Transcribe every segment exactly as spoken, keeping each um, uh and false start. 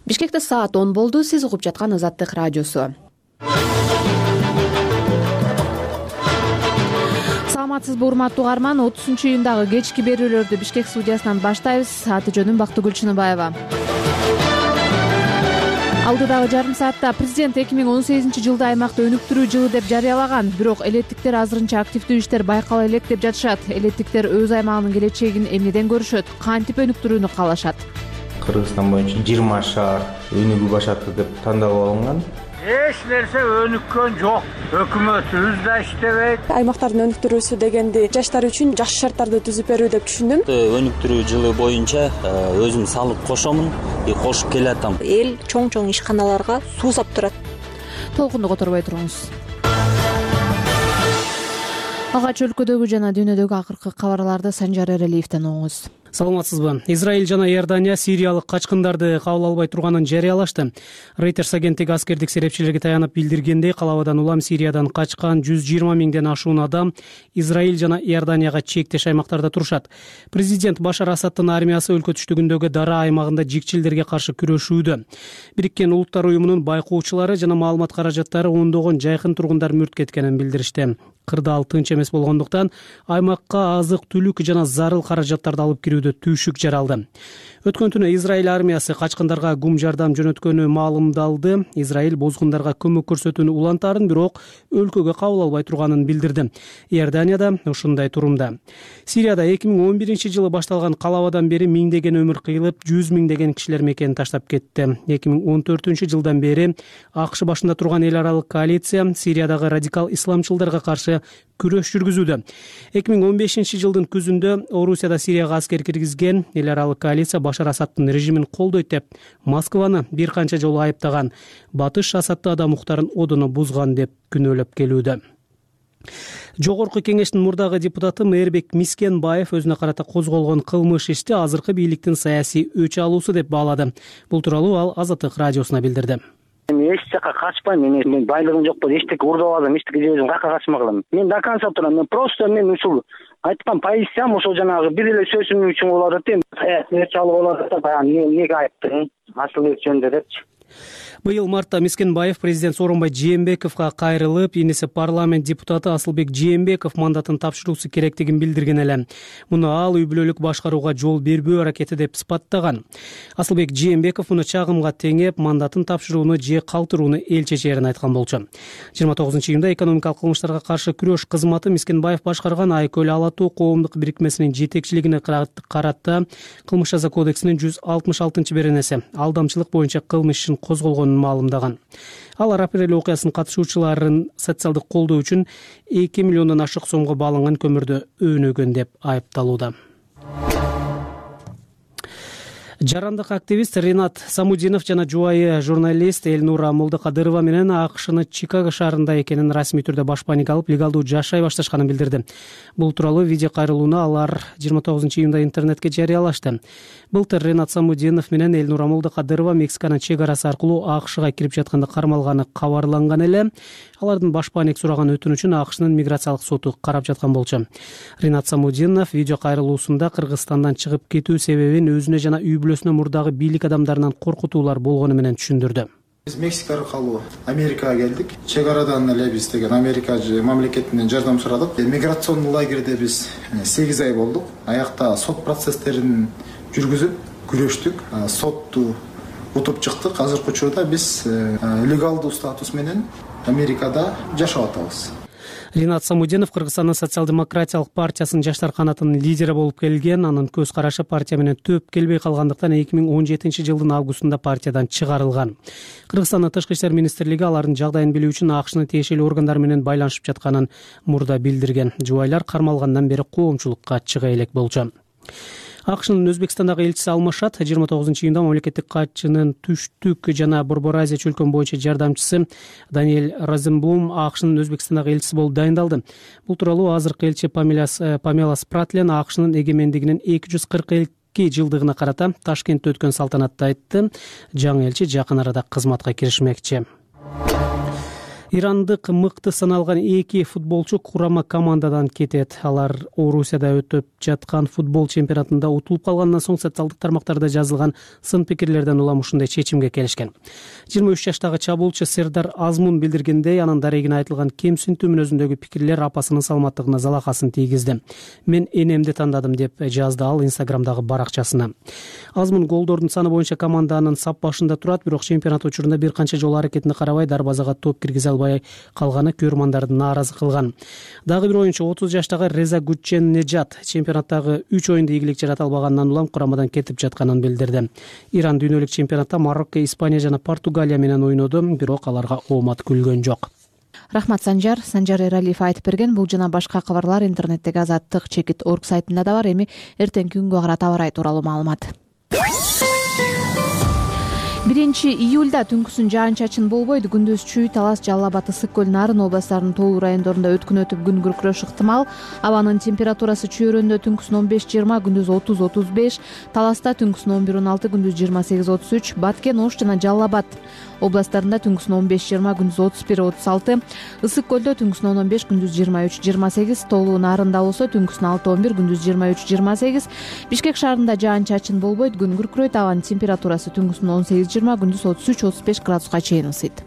Бишкекте саат он болду. Сиз угуп жаткан Азаттык радиосу. Саламатсызбы урматтуу угарман, отузунчу июндагы кечки берүүлөрдү Бишкек студиясынан баштайбыз. Аты жөнүм Бактыгүл Чыныбаева. Алдыдагы жарым саатта президент эки миң он сегизинчи жылды аймакта өнүктүрүү жылы деп жарыялаган. Бирок элеттиктер азырынча активдүү иштер байкала элек деп жатышат. Элеттиктер өз аймагынын келечегин эмнеден көрүшөт, кантип өнүктүрүүнү каалашат? Кыргызстан боюнча жыйырма шаар өнүгүү башаты деп тандалып алынган. Эч нерсе өнүккөн жок. Өкмөтүбүз да иштебейт. Аймактардын өнүктүрүүсү дегенди жаштар үчүн жакшы шарттарды түзүп берүү деп түшүндүм. Өнүктүрүү жылы боюнча өзүм салык кошомун, кошуп келатам. Эл чоң-чоң ишканаларга суу сап турат. Толкунду которбой туруңуз. Алгач өлкөдөгү жана дүйнөдөгү акыркы кабарларды Санжар Эрелиевден угуңуз. Саламатсызбы. Израиль жана Иордания сириялык качкындарды кабыл албай турганын жарыялашты. Reuters агенттиги аскердик серепчилерге таянып билдиргендей, калабадан улам Сириядан качкан жүз жыйырма миңден ашуун адам Израиль жана Иорданияга чектеш аймактарда турушат. Президент Башар Асаддын армиясы өлкө түштүгүндөгү Дара аймагында жикчилдерге каршы күрөшүүдө. Бириккен Улуттар уюмунун байкоочулары жана маалымат каражаттары ондогон жайкын тургундар мүрт кеткенин билдиришти. Кырдаал тынч эмес болгондуктан аймакка азык-түлүк жана зарыл каражаттарды алып кирүүдө түйшүк жаралды. Өткөн түнү Израиль армиясы качкындарга гум жардам жөнөткөнү маалымдалды. Израиль бозгундарга көмөк көрсөтүүнү улантарын, бирок өлкөгө кабыл албай турганын билдирди. Иорданияда ушундай турумда. Сирияда эки миң он биринчи жылы башталган калабадан бери миңдеген өмүр кыйылып, жүз миңдеген кишилер мекенин таштап кетти. эки миң он төртүнчү жылдан бери АКШ башында турган эл аралык коалиция Сириядагы радикал исламчылдарга каршы күрөш жүргүзүүдө. эки миң он бешинчи жылдын күзүндө Орусияда Сирияга аскер киргизген эл аралык коалиция Башар Асаддын режимин колдойт деп Москваны бир канча жолу айыптаган. Батыш Асадды адам укуктарын одоно бузган деп күнөөлөп келүүдө. Жогорку кеңештин мурдагы депутаты Мээрбек Мискенбаев өзүнө карата козголгон кылмыш ишти азыркы бийликтин саясий өч алуусу деп баалады. Бул тууралуу ал Азаттык радиосуна билдирди. Мен эч жака качпайм. Мен мен байлыгым жок болду. Эчтеке урдап алдым, эчтеке жебедим, кака качма кылам. Мен до конца турам. Мен просто мен ушул айткан позициям ошол жанагы бир эле сөзүм үчүн болот атат. Саясий өч алуу болот атат. Баягы эмнеге айыптың? Асыл өчүндө депчи. Быйыл мартта Мискенбаев президент Сооронбай Жээнбековго кайрылып, инесе парламент депутаты Асылбек Жээнбеков мандатын тапшыруусу керектигин билдирген эле. Муну ал үй бүлөлүк башкарууга жол бербөө аракети деп сыпаттаган. Асылбек Жээнбеков муну чагымга теңеп, мандатын тапшырууну же калтырууну эл чечерин айткан болчу. жыйырма тогузунчу июнда экономикалык кылмыштарга каршы күрөш кызматы Мискенбаев башкарган Айкөл Алатуу коомдук бирикмесинин жетекчилигине карата кылмыш жаза кодексинин жүз алтымыш алтынчы беренеси алдамчылык боюнча кылмыш ишин козголгонун маалымдаган. Ал апрель окуясынын катышуучуларын социалдык колдоо үчүн эки миллиондон ашык сомго бааланган көмүрдү өөнөгөн деп айыпталууда. Жарандык активист Ринат Самудинов жана жубайы журналист Элнура Молдокадырова менен АКШнын Чикаго шаарында экенин расмий түрдө башпаник алып, легалдуу жашай башташканын билдирди. Бул тууралуу видео кайрылууну алар жыйырма тогузунчу июнда интернетке жарыялашты. Былтыр Ринат Самудинов менен Элнура Молдокадырова Мексиканын чек арасы аркылуу АКШга кирип жатканда кармалганы кабарланган эле. Алардын башпаник сураган өтүнүчүн АКШнын миграциялык соту карап жаткан болчу. Ринат Самудинов видео кайрылуусунда Кыргызстандан чыгып кетүү себебин өзүнө жана үй бүлөсүнө мурдагы бийлик адамдарынан коркутуулар болгону менен түшүндүрдү. Биз Мексика аркылуу Америкага келдик. Чек арадан эле биз деген Америка мамлекетинен жардам сурадык. Миграционный лагерде биз сегиз ай болдук. Аякта сот процесстерин жүргүзүп күрөштүк. Сотту утуп чыктык. Азыркы учурда биз легалдуу статус менен Америкада жашап атабыз. Ринат Самудинов Кыргызстандын социал-демократиялык партиясынын жаштар канатынын лидери болуп келген. Анын көз карашы партия менен төп келбей калгандыктан эки миң он жетинчи жылдын августунда партиядан чыгарылган. Кыргызстандын тышкы иштер министрлиги алардын жагдайын билүү үчүн АКШнын тиешелүү органдары менен байланышып жатканын мурда билдирген. Жубайлар кармалгандан бери коомчулукка чыга элек болчу. АКШнын Өзбекстандагы элчиси Алмашат жыйырма тогузунчу июнда мамлекеттик катчынын түштүк жана Борбор Азия чөлкөн боюнча жардамчысы Даниэль Розенблум АКШнын Өзбекстандагы элчиси болуп дайындалды. Бул тууралуу азыркы элчи Памела Спратлен АКШнын эгемендигинин эки жүз кырк эки жылдыгына карата Ташкентте өткөн салтанатта айтты. Жаңы элчи жакын арада кызматка киришмекчи. Ирандык мыкты саналган эки футболчу курама командадан кетет. Алар Орусияда өтүп жаткан футбол чемпионатында утулуп калгандан соң социалдык тармактарда жазылган сын пикирлерден улам ушундай чечимге келишкен. жыйырма үч жаштагы чабуулчу Сердар Азмун билдиргендей, анын дарегине айтылган кемсинтүү мүнөзүндөгү пикирлер апасынын саламаттыгына залакасын тийгизди. Мен энемди тандадым деп жазды ал Инстаграмдагы баракчасына. Азмун голдордун саны боюнча команданын сап башында турат, бирок чемпионат учурунда бир канча жолу аракетине карабай дарбазага топ киргизе албай калганы көрмандарды нааразы кылган. Дагы бир оюнчу отуз жаштагы Реза Гуччен Нежат чемпионаттагы үч оюнда ийгилик жарата албагандан улам курамадан кетип жатканын билдирди. Иран дүйнөлүк чемпионатта Марокко, Испания жана Португалия менен ойноду, бирок аларга оомат күлгөн жок. Рахмат Санжар. Санжар Эралиев айтып берген. Бул жана башка кабарлар интернеттеги азаттык чекит точка орг сайтында да бар. Эми эртеңки күнгө карата аба ырайы тууралуу маалымат. биринчи июлда түнкүсүн жаан-чачын болбойт. Күндүз Чүй, Талас, Жалал Абад, Ысык көл, Нарын областарынын тоолуу райондорунда өткүн өтүп күн күркүрөш ыктымал. Абанын температурасы Чүйөрөндө түнкүсүн он беш жыйырма, күндүз отуз отуз беш, Таласта түнкүсүн он бир он алты, күндүз жыйырма сегиз отуз үч, Баткен, Ош жана Жалал Абад областарында түнкүсүн он беш жыйырма, күндүз отуз бир отуз алты, Ысык көлдө түнкүсүн он он беш, күндүз жыйырма үч жыйырма сегиз, тоолуу Нарында болсо түнкүсүн алты он бир, күндүз жыйырма үч жыйырма сегиз. Бишкек шаарында жаан-чачын болбойт, күн күркүрөйт, абанын температурасы түнкүсүн он сегиз жыйырма, күндүз отуз үч отуз беш градуска чейин ысыйт.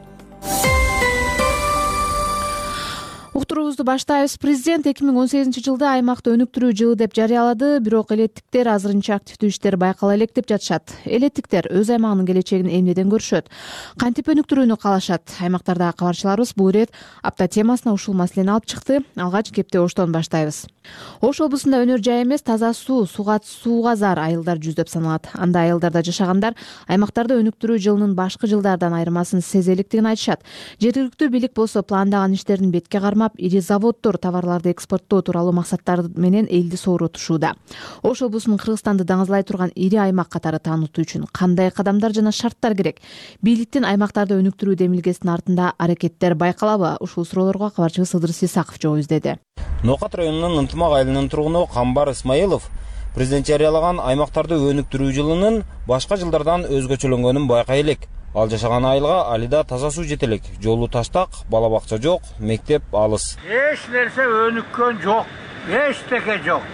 Уктуруубузду баштайбыз. Президент эки миң он сегизинчи жылды аймакты өнүктүрүү жылы деп жарыялады, бирок элеттиктер азырынча активдүү иштер байкала элек деп жатышат. Элеттиктер өз аймагынын келечегин эмнеден көрүшөт? Кантип өнүктүрүүнү каалашат? Аймактардагы кабарчыларыбыз бул ирет апта темасына ушул маселени алып чыкты. Алгач кепти Оштон баштайбыз. Ош облусунда өнөр жай эмес, таза суу, суга сууга зар айылдар жүздөп саналат. Анда айылдарда жашагандар аймактарда өнүктүрүү жылынын башкы жылдардан айырмасын сезе электигин айтышат. Жергиликтүү бийлик болсо пландаган иштерин бетке кармап, ири заводдор товарларды экспорттоо тууралуу максаттар менен элди сооротушууда. Ош облусунун Кыргызстанды даңазлай турган ири аймак катары таанытуу үчүн кандай кадамдар жана шарттар керек? Бийликтин аймактарды өнүктүрүү демилгесинин артында аракеттер байкалабы? Ушул суроолорго кабарчыбыз Ыдырыс Исаков жооп издеди. Нокат районунун Ынтымак айылынын тургуну Камбар Исмаилов президент жарыялаган аймактарды өнүктүрүү жылынын башка жылдардан өзгөчөлөнгөнүн байкай элек. Ал жашаган айылга алида таза суу жете элек. Жолу таштак, бала бакча жок, мектеп алыс. Эч нерсе өнүккөн жок, эчтеке жок.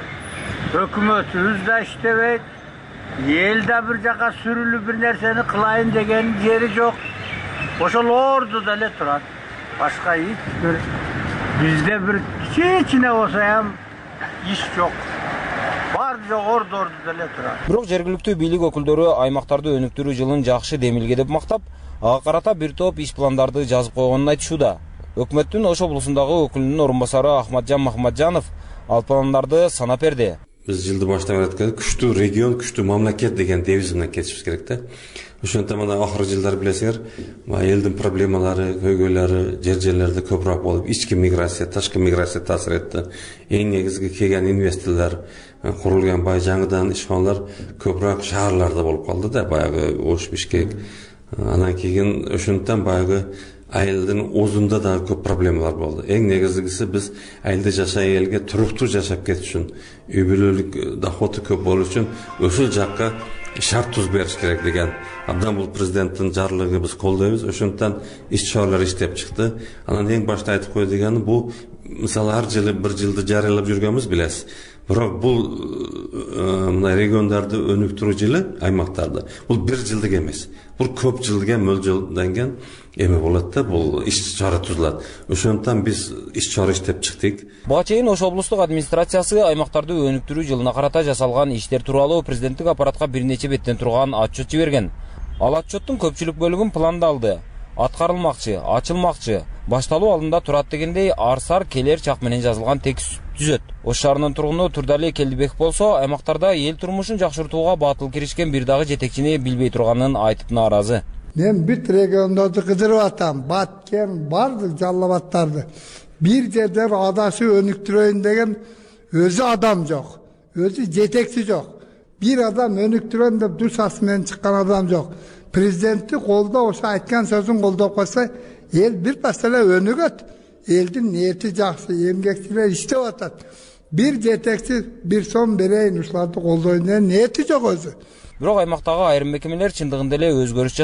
Өкмөтүбүз да иштебейт, эл да бир жака сүрүлүп бир нерсени кылайын деген жери жок. Ошол ордуда эле турат. Башка эч бир бизде бир кичине болсо ham иш жок. Бар жок, орду ордуда эле турат. Бирок жергиликтүү бийлик өкүлдөрү аймактарды өнүктүрүү жылын жакшы демилге деп мактап, ага карата бир топ иш пландарды жазып койгонун айтышууда. Өкмөттүн Ош облусундагы өкүлүнүн орун басары Ахматжан Махматжанов ал пландарды санап берди. Биз жылды баштап атканда күчтүү регион, күчтүү мамлекет деген девиз менен кетишибиз керек да. Ошондо мына акыркы жылдар билесиңер, элдин проблемалары, көйгөйлөрү жер жерлерде көбүрөөк болуп, ички миграция, ташкы миграция таасир этти. Эң негизги келген инвесторлор, курулган бай жаңыдан ишканалар көбүрөөк шаарларда болуп калды да, баягы Ош, Бишкек. Анан кийин ошондон баягы айылдын озунда да көп проблемалар болду. Эң негизгиси биз айылда жашай элге туруктуу жашап кетиш үчүн, үй бүлөлүк доходу көп болуш үчүн ошол жакка шарт туз бериш керек деген. Абдан бул президенттин жарлыгы биз колдойбуз. Ошондон иш-чаралар иштеп чыкты. Анан эң башта айтып кой дегени бул мисалы ар жылы бир жылды жарыялап жүргөнбүз билесиз. Бирок бул мына региондарды өнүктүрүү жылы аймактарда бул бир жылдык эмес. Бул көп жылга мөлжөлдөнгөн эме болот да, бул иш-чара тузулат. Ошондон биз иш-чара иштеп чыктык. Буга чейин Ош облустук администрациясы аймактарды өнүктүрүү жылына карата жасалган иштер тууралуу президенттик аппаратка бир нече беттен турган отчет жиберген. Ал отчеттин көпчүлүк бөлүгүн пландалды, аткарылмакчы, ачылмакчы, башталуу алдында турат дегендей арсар келер чак менен жазылган текст түзөт. Ош шаарынын тургуну Турдали Келдибек болсо, аймактарда эл турмушун жакшыртууга батыл киришкен бир дагы жетекчини билбей турганын айтып нааразы. Мен бүт региондорду кыдырып атам, Баткен, бардык Жалал Абадтарды. Бир жерден адашы өнүктүрөйүн деген өзү адам жок, өзү жетекчи жок. Бир адам өнүктүрөм деп душасы менен чыккан адам жок. Президентти колдоо, ошо айткан сөзүн колдоп койсо, эл бир маселе өнүгөт. Элдин ниети жакшы, эмгекчилер иштеп атат. Бир жетекчи бир сом берейин, ушуларды колдойн деген ниети жок өзү. Бирок аймактагы айрым мекемелер чындыгында эле өзгөрүш жасап,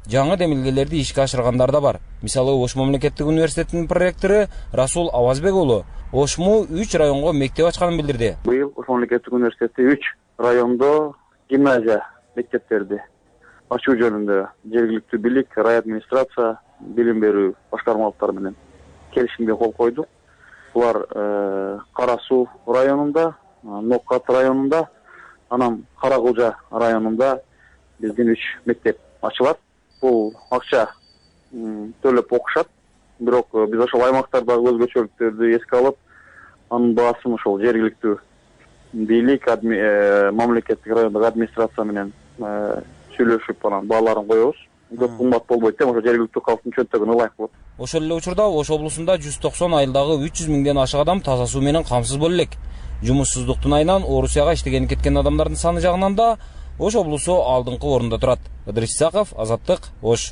жаңы демилгелерди ишке ашыргандар да бар. Мисалы Ош мамлекеттик университетинин проректору Расул Авазбек уулу Ошму үч районго мектеп ачканын билдирди. Быйыл Ош мамлекеттик университети үч райондо гимназия мектептерди ачуу жөнүндө жергиликтүү бийлик, рай администрация, билим берүү башкармалыктары менен келишимге кол койдук. Булар Кара Суу районунда, Ноккат районунда, анан Каракулжа районунда биздин үч мектеп ачылат. Бул акча төлөп окушат. Бирок биз ошол аймактардагы өзгөчөлүктөрдү эске алып, анын баасын ошол жергиликтүү бийлик, мамлекеттик райондогу администрация менен сүйлөшүп, анан бааларын коебуз. Көп кымбат болбойт деп, ошо жергиликтүү калктын чөнтөгүн ылайык болот. Ошол эле учурда Ош облусунда жүз токсон айылдагы үч жүз миңден ашык адам таза суу менен камсыз боло элек. Жумуссуздуктун айынан Орусияга иштеген кеткен адамдардын саны жагынан да Ош облусу алдыңкы орунда турат. Ыдырыс Исаков, Азаттык, Ош.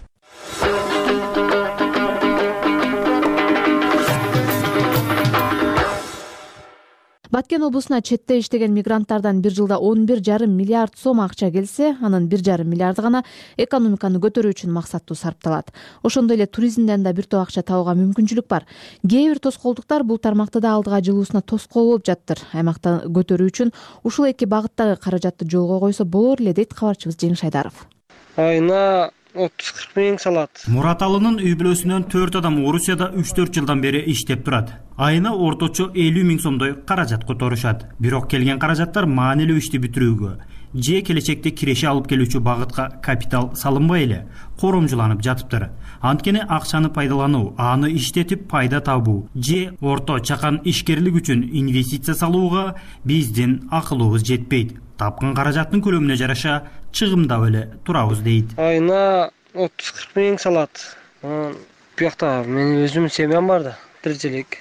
Баткен облусуна четте иштеген мигранттардан бир жылда он бир жарым миллиард сом акча келсе, анын бир жарым миллиарды гана экономиканы көтөрүү үчүн максаттуу сарпталат. Ошондой эле туризмден да бир топ акча табууга мүмкүнчүлүк бар. Кээ бир тоскоолдуктар бул тармакты да алдыга жылуусуна тоскоол болуп жаттыр. Аймакта көтөрүү үчүн ушул эки багыттагы каражатты жолго койсо болор эле дейт кабарчыбыз Жеңиш Айдаров. Айына отуз кырк миң салат. Мураталынын үй бүлөсүнөн төрт адам Орусияда үч төрт жылдан бери иштеп турат. Айына орточо элүү миң сомдой каражат которушат. Бирок келген каражаттар маанилүү ишти бүтүрүүгө же келечекте киреше алып келүүчү багытка капитал салынбай эле коромжуланып жатыптыр. Анткени акчаны пайдалануу, аны иштетип пайда табуу же орто чакан ишкерлик үчүн инвестиция салууга биздин акылыбыз жетпейт. Тапкан каражаттын көлөмүнө жараша чыгымдап эле турабыз дейт. Айына отуз кырк миң салат. Бuyakta менин өзүмдүн семьям бар да, тиричилик.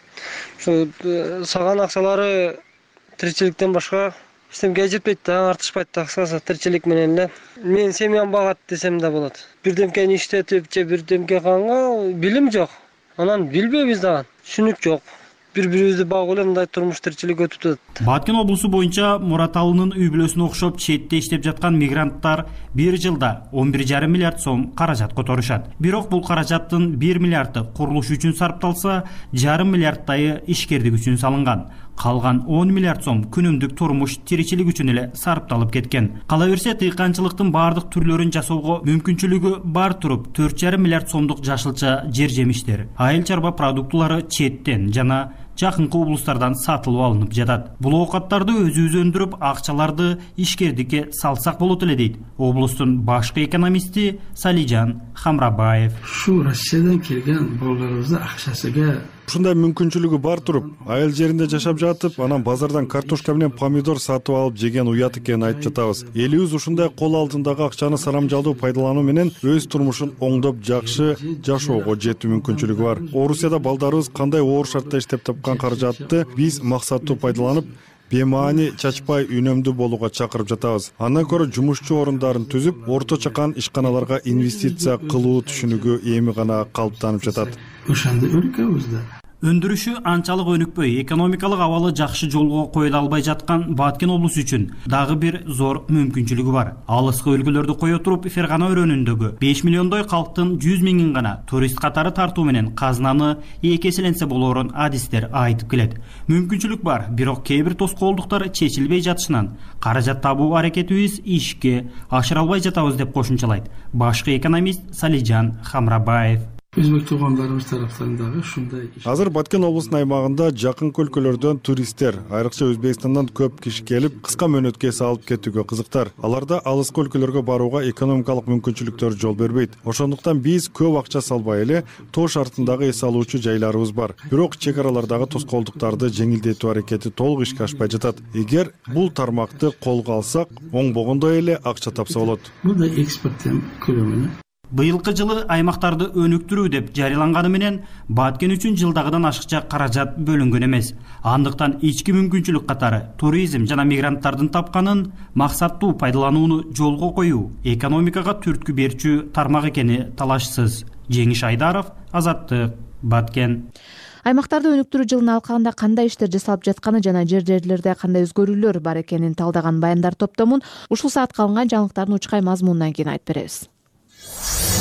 Ошо саган акчалары тиричиликтен башка эчтемеге жетпейт да, артышпайт да, кыскасы тиричилик менен эле. Менин семьям багат десем да болот. Бирдемкени иштетип же бирдемке кылганга билим жок. Анан билбейбиз дагы, түшүнүк жок. Бири-бирибизди багып эле мындай турмуш тиричилик өтүп жатат. Баткен облусу боюнча Мураталынын үй бүлөсүнө окшоп четте иштеп жаткан мигранттар бир жылда он бир жарым миллиард сом каражат которушат. Бирок бул каражаттын бир миллиарды курулуш үчүн сарпталса, жарым миллиардтайы ишкердик үчүн салынган. Калган он миллиард сом күнүмдүк турмуш тиричилик үчүн эле сарпталып кеткен. Кала берсе, тыйканчылыктын бардык түрлөрүн жасоого мүмкүнчүлүгү бар туруп төрт жарым миллиард сомдук жашылча жер жемиштер, айыл чарба продуктулары четтен жана жакынкы облустардан сатылып алынып жатат. Бул оокаттарды өзүбүз өндүрүп, акчаларды ишкердикке салсак болот эле дейт облустун башкы экономисти Салижан Хамрабаев. Ушу Россиядан келген балдарыбызды акчасыга ушундай мүмкүнчүлүгү бар туруп, айыл жеринде жашап жатып, анан базардан картошка менен помидор сатып алып жеген уят экенин айтып жатабыз. Элибиз ушундай кол алдындагы акчаны саламжалдуу пайдалануу менен өз турмушун оңдоп жакшы жашоого жетүү мүмкүнчүлүгү бар. Орусияда балдарыбыз кандай оор шартта иштеп тапкан каражатты биз максаттуу пайдаланып, бемаани чачпай үнөмдүү болууга чакырып жатабыз. Андан көрө жумушчу орундарын түзүп, орто чакан ишканаларга инвестиция кылуу түшүнүгү эми гана калыптанып жатат. Ошондо өлкөбүздө өндүрүшү анчалык өнүкпөй, экономикалык абалы жакшы жолго коюла албай жаткан Баткен облусу үчүн дагы бир зор мүмкүнчүлүгү бар. Алыскы өлкөлөрдү кое туруп, Фергана өрөөнүндөгү беш миллиондой калктын жүз миңин гана турист катары тартуу менен казынаны эки эселенсе болоорун адистер айтып келет. Мүмкүнчүлүк бар, бирок кээ бир тоскоолдуктар чечилбей жатышынан каражат табуу аракетибиз ишке ашыра албай жатабыз деп кошумчалайт башкы экономист Салижан Хамрабаев. Өзбек туугандарыбыз тараптан дагы ушундай. Азыр Баткен облусунун аймагында жакынкы өлкөлөрдөн туристтер, айрыкча Өзбекстандан көп киши келип, кыска мөөнөткө салып кетүүгө кызыктар. Аларда алыскы өлкөлөргө барууга экономикалык мүмкүнчүлүктөр жол бербейт. Ошондуктан биз көп акча салбай эле тоо шартындагы эс алуучу жайларыбыз бар. Бирок чек аралардагы тоскоолдуктарды жеңилдетүү аракети толук ишке ашпай жатат. Эгер бул тармакты колго алсак, оңбогондой эле акча тапса болот. Бул да экспорттун көлөмүнө Быйылкы жылы аймактарды өнүктүрүү деп жарыяланганы менен Баткен үчүн жылдагыдан ашыкча каражат бөлүнгөн эмес. Андыктан ички мүмкүнчүлүк катары туризм жана мигранттардын тапканын максаттуу пайдаланууну жолго коюу экономикага түрткү берчү тармак экени талашсыз. Жеңиш Айдаров, Азаттык, Баткен. Аймактарды өнүктүрүү жылына алкагында кандай иштер жасалып жатканы жана жер-жерлерде кандай өзгөрүүлөр бар экенин талдаган баяндар топтомун ушул саатка алынган жаңылыктардын учкай мазмунунан кийин айтып беребиз.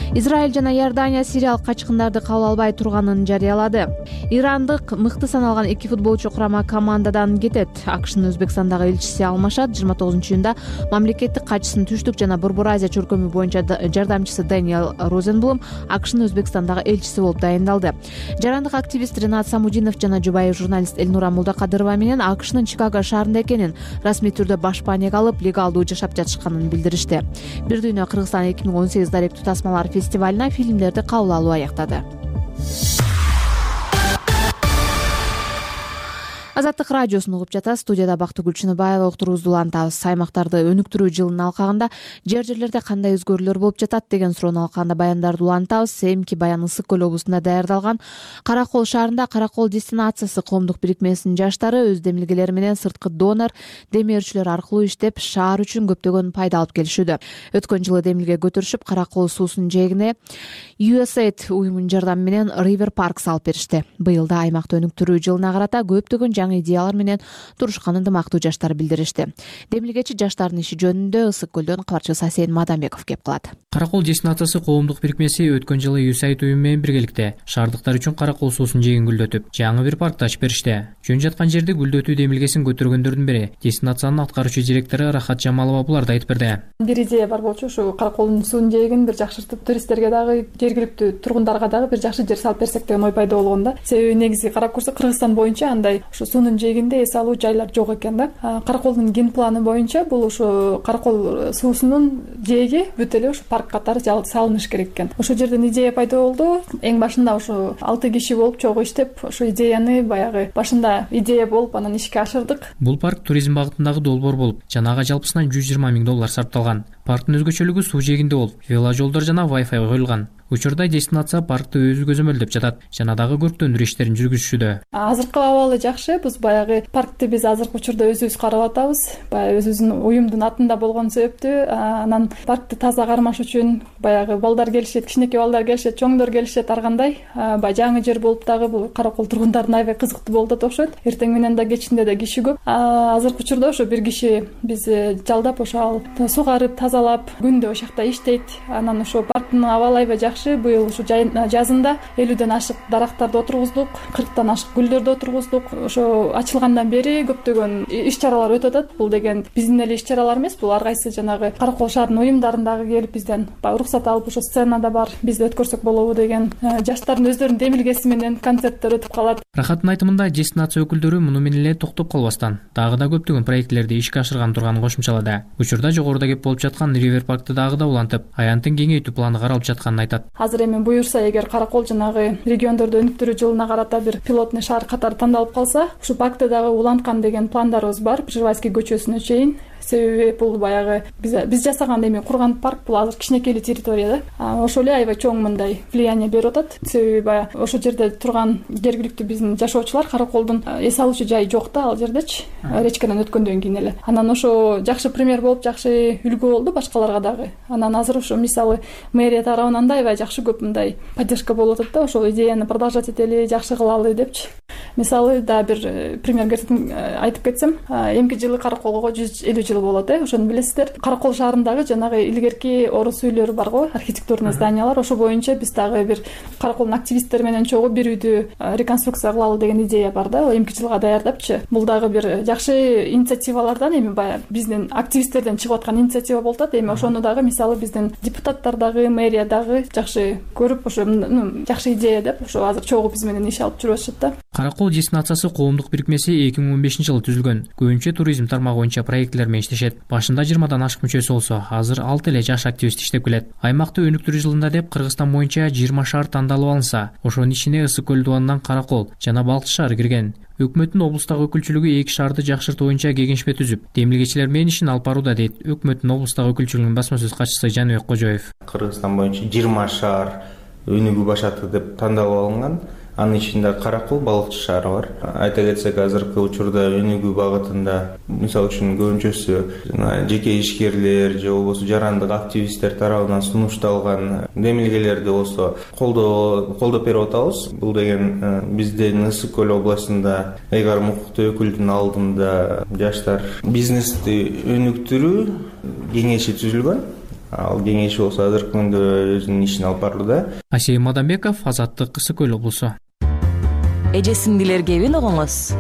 Израиль жана Иордания сириялык качкындарды кабыл албай турганын жарыялады. Ирандык мыкты саналган эки футболчу курама командадан кетет. АКШнын Өзбекстандагы элчиси алмашат. жыйырма тогузунчу июнда мамлекеттик катчысынын Түштүк жана Борбор Азия чөлкөмү боюнча жардамчысы Дэниел Розенблум АКШнын Өзбекстандагы элчиси болуп дайындалды. Жарандык активист Ринат Самудинов жана жубайы журналист Элнура Мулдакадырова менен АКШнын Чикаго шаарында экенин, расмий түрдө баш панега алып легалдуу жашап жатышканын билдиришти. Бир дүйнө Кыргызстан эки миң он сегиз даректүү тасмалар фестивалына фильмдерди кабыл алуу аяктады. Азаттык радиосун угуп жатасыз. Студияда Бактыгүл Чыныбаева уктуруубузду улантабыз. Аймактарды өнүктүрүү жылынын алкагында жер жерлерде кандай өзгөрүүлөр болуп жатат деген суроонун алкагында баяндарды улантабыз. Эмки баян Ысык көл облусунда даярдалган Каракол шаарында Каракол дестинациясы коомдук бирикмесинин жаштары өз демилгелери менен сырткы донор демирчүлөр аркылуу иштеп, шаар үчүн көптөгөн пайда алып келишүүдө. Өткөн жылы демилге көтөрүшүп, Каракол суусунун жээгине ю эс эйд уюмунун жардамы менен River Park салып беришти. Быйыл да аймакты өнүктүрүү жылына карата көптөгөн жаңы идеялар менен турушкан ынтымактуу жаштар билдиришти. Демилгечи жаштардын иши жөнүндө Ысык көлдөн кабарчыбыз Асен Мадамбеков кеп калат. Каракол дестинациясы коомдук бирикмеси өткөн жылы ю эс эйд уюму менен биргеликте шаардыктар үчүн Каракол суусунун жээгин гүлдөтүп, жаңы бир паркты ачып беришти. Жөн жаткан жерди гүлдөтүү демилгесин көтөргөндөрдүн бири дестинациянын аткаруучу директору Рахат Жамалова буларды айтып берди. Бир идея бар болчу, ушу Караколдун суунун жээгин бир жакшыртып, туристтерге дагы, жергиликтүү тургундарга дагы бир жакшы жер салып берсек деген ой пайда болгон да. Себеби негизи карап көрсөк, Кыргызстан боюнча андай ушу суунун жээгинде эс алуу жайлар жок экен да. Караколдун ген планы боюнча бул ушу Каракол суусунун жээги бүт эле ушу парк катары салыныш керек экен. Ошол жерден идея пайда болду. Эң башында ушу алты киши болуп чогуу иштеп, ошо идеяны баягы башында идея болуп, анан ишке ашырдык. Бул парк туризм багытындагы долбоор болуп, жанагы жалпысынан жүз жыйырма миң доллар сарпталган. Парктын өзгөчөлүгү суу жээгинде болуп, веложолдор жана Wi-Fi коюлган. Учурда дестинация паркты өзү көзөмөлдөп жатат жана дагы көрктөндүрүү иштерин жүргүзүшүүдө. Азыркы абалы жакшы. Биз баягы паркты биз азыркы учурда өзүбүз карап атабыз. Баягы өзүбүздүн уюмдун атында болгон себептүү, анан паркты таза кармаш үчүн баягы балдар келишет, кичинекей балдар келишет, чоңдор келишет, ар кандай. Баягы жаңы жер болуп дагы бул Каракол тургундарына аябай кызыктуу болуп атат окшойт. Эртең менен да кечинде да киши көп. Азыркы учурда ошо бир киши биз жалдап, ошо сугарып, тазалап, күндө ошол жакта иштейт. Анан ошо парктын абалы аябай жакшы. Быйыл ушу жазында элүүдөн ашык дарактарды отургуздук, кырктан ашык гүлдөрдү отургуздук. Ошо ачылгандан бери көптөгөн иш-чаралар өтүп атат. Бул деген биздин эле иш-чаралар эмес, бул ар кайсы жанагы Каракол шаарынын уюмдарындагы келип бизден уруксат алып, ошо сценада бар, биз өткөрсөк болобу деген жаштардын өздөрүнүн демилгеси менен концерттер өтүп калат. Рахаттын айтымында дестинация өкүлдөрү муну менен эле токтоп калбастан, дагы да көптөгөн проектлерди ишке ашырган турганын кошумчалады. Учурда жогоруда кеп болуп жаткан River Parkты дагы да улантып, аянтын кеңейтүү планы каралып жатканын айтат. Азыр эми буюрса, эгер Каракол жанагы региондорду өнүктүрүү жылына карата бир пилотный шаар катары тандалып калса, ушу паркты дагы уланткан деген пландарыбыз бар, Пржевальский көчөсүнө чейин. Себеби бул баягы биз биз жасаган эми курган парк, бул азыр кичинекейлүү территория да. Ошол эле аябай чоң мындай влияние берип атат. Себеби баягы ошол жерде турган жергиликтүү биздин жашоочулар Караколдун эс алуучу жайы жок да, ал жердечи, речкадан өткөндөн кийин эле. Анан ошо жакшы пример болуп, жакшы үлгү болду башкаларга дагы. Анан азыр ошо мисалы мэрия тарабынан да аябай жакшы көп мындай поддержка болуп атат да, ошол идеяны продолжать этели, жакшы кылалы депчи. Мисалы да бир пример айтып кетсем, эмки жылы Караколго жүз элүү жыл болот, э, ошону билесиздер. Каракол шаарындагы жанагы илгерки орус үйлөрү бар го, архитектурный зданиялар, ошо боюнча биз дагы бир Караколдун активисттери менен чогуу бир үйдү реконструкция кылалы деген идея бар да, эмки жылга даярдапчы. Бул дагы бир жакшы инициативалардан, эми баягы биздин активисттерден чыгып аткан инициатива болуп атат. Эми ошону дагы мисалы биздин депутаттар дагы, мэрия дагы жакшы көрүп, ошо жакшы идея деп, ошо азыр чогуу биз менен иш алып жүрүп атышат да. Каракол дестинациясы коомдук бирикмеси эки миң он бешинчи жылы түзүлгөн. Көбүнчө туризм тармагы боюнча проекттер менен иштешет. Башында жыйырмадан ашык мүчөсү болсо, азыр алты эле жаш активист иштеп келет. Аймакты өнүктүрүү жылында деп Кыргызстан боюнча жыйырма шаар тандалып алынса, ошонун ичине Ысык көл дубанынан Каракол жана Балкчы шаары кирген. Өкмөттүн облустагы өкүлчүлүгү эки шаарды жакшыртуу боюнча кеңешме түзүп, демилгечилер менен ишин алып барууда дейт өкмөттүн облустагы өкүлчүлүгүнүн басма сөз катчысы Жаныбек Кожоев. Кыргызстан боюнча жыйырма шаар өнүгүү башаты деп тандалып алынган. Анын ичинде Каракол, Балкчы шаары бар. Айта кетсек, азыркы учурда өнүгүү багытында, мисалы үчүн көбүнчөсү жеке ишкерлер же болбосо жарандык активисттер тарабынан сунушталган демилгелерди болсо колдоо колдоп берип атабыз. Бул деген биздин Ысык көл областында ыйгарым укуктуу өкүлдүн алдында жаштар бизнести өнүктүрүү кеңеши түзүлгөн. ал кеңеши болсо азыркы күндө өзүнүн ишин алып барууда. Асей Мадамбеков, Азаттык, Ысык Көл облусу. Эже сиңдилерге угуңуз.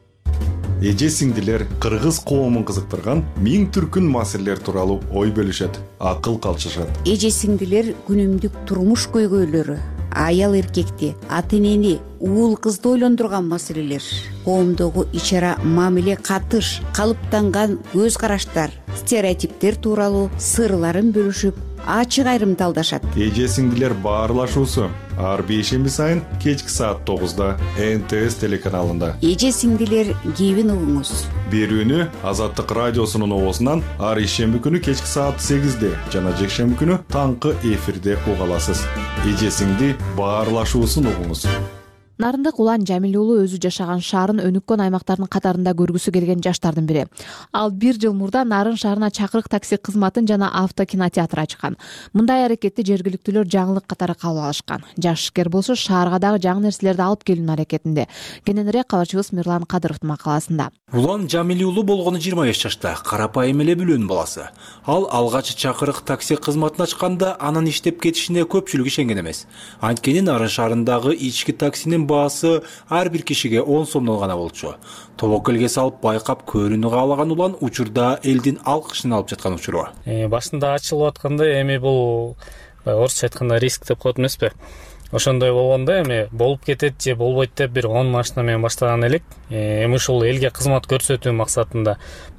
Эже сиңдилер кыргыз коомун кызыктырган миң түркүн маселелер тууралуу ой бөлүшөт, акыл калчышат. Эже сиңдилер күнүмдүк турмуш көйгөйлөрү, аял эркекти, ата энени, уул кызды ойлондурган маселелер, коомдогу ич ара мамиле, катыш, калыптанган көз караштар, стереотиптер тууралуу сырларын бөлүшүп, ачык айрымдалдашат. Эже сиңдилер баарлашуусу ар бейшемби сайын кечки саат тогузда эн тэ эс телеканалында. Эже сиңдилер кебин угуңуз. Берүүнү Азаттык радиосунун обосунан ар ишемби күнү кечки саат сегизде жана жекшемби күнү таңкы эфирде уга аласыз. Эже сиңди баарлашуусун угуңуз. Нарындык Улан Жамил уулу өзү жашаган шаарын өнүккөн аймактардын катарында көргүсү келген жаштардын бири. Ал бир жыл мурда Нарын шаарына чакырык такси кызматын жана автокинотеатр ачкан. Мындай аракетти жергиликтүүлөр жаңылык катары кабыл алышкан. Жашкер болсо шаарга дагы жаңы нерселерди алып келүүнүн аракетинде. Кененирээк кабарчыбыз Мирлан Кадыровдун макаласында. Улан Жамил уулу болгону жыйырма беш жашта, карапайым эле бүлөнүн баласы. Ал алгач чакырык такси кызматын ачканда анын иштеп кетишине көпчүлүк ишенген эмес. Анткени Нарын шаарындагы ички таксинин баасы ар бир кишиге он сомдон гана болчу. Тобокелге салып байкап көрүүнү каалаган Улан учурда элдин алкышын алып жаткан учуру. Башында ачылып атканда эми бул орусча айтканда риск деп коет эмеспи? Ошондой болгондо эми болуп кетет же болбойт деп бир он машина менен баштаган элек. Эми ушул элге кызмат көрсөтүү максатында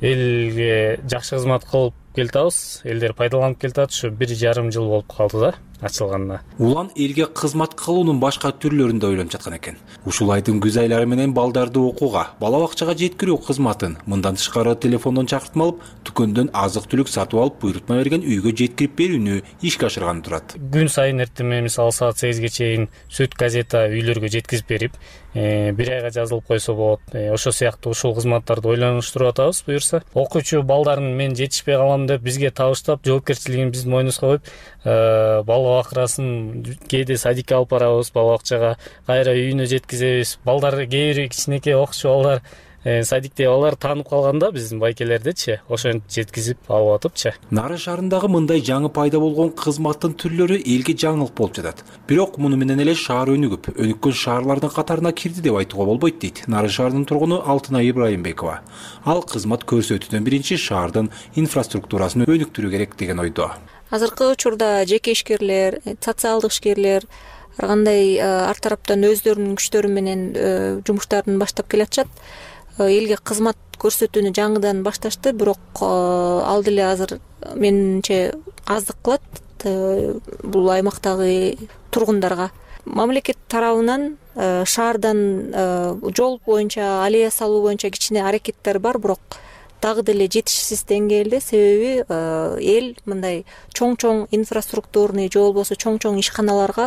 элге жакшы кызмат кылып келатабыз. Элдер пайдаланып келатат. Ушу бир жарым жыл болуп калды да ачылганына. Улан элге кызмат кылуунун башка түрлөрүн да ойлонуп жаткан экен. Ушул айдын күз айлары менен балдарды окууга, бала бакчага жеткирүү кызматын, мындан тышкары телефондон чакыртма алып, дүкөндөн азык-түлүк сатып алып, буйрутма берген үйгө жеткирип берүүнү ишке ашырган турат. Күн сайын эртеме мисалы саат сегизге чейин сүт газета үйлөргө жеткизип берип, бир айга жазылып койсо болот. Ошо сыяктуу ушул кызматтарды ойлонуштуруп атабыз буюрса. Окуучу балдарын мен жетишпей калам деп бизге табыштап, жоопкерчилигин биздин мойнубузга коюп, бала бакырасын кээде садикке алып барабыз, бала бакчага, кайра үйүнө жеткизебиз. Балдар кээ бир кичинекей окуучу балдар, садикте балдар таанып калганда биздин байкелердичи ошентип жеткизип алып атыпчы. Нарын шаарындагы мындай жаңы пайда болгон кызматтын түрлөрү элге жаңылык болуп жатат. Бирок муну менен эле шаар өнүгүп, өнүккөн шаарлардын катарына кирди деп айтууга болбойт дейт Нарын шаарынын тургуну Алтынай Ибраимбекова. Ал кызмат көрсөтүүдөн биринчи шаардын инфраструктурасын өнүктүрүү керек деген ойдо. Азыркы учурда жеке ишкерлер, социалдык ишкерлер ар кандай ар тараптан өздөрүнүн күчтөрү менен жумуштарын баштап келатышат. Элге кызмат көрсөтүүнү жаңыдан башташты, бирок ал деле азыр менимче аздык кылат бул аймактагы тургундарга. Мамлекет тарабынан шаардан жол боюнча, аллея салуу боюнча кичине аракеттер бар, бирок дагы деле жетишсиз деңгээлде, себеби эл мындай чоң-чоң инфраструктурный же болбосо чоң-чоң ишканаларга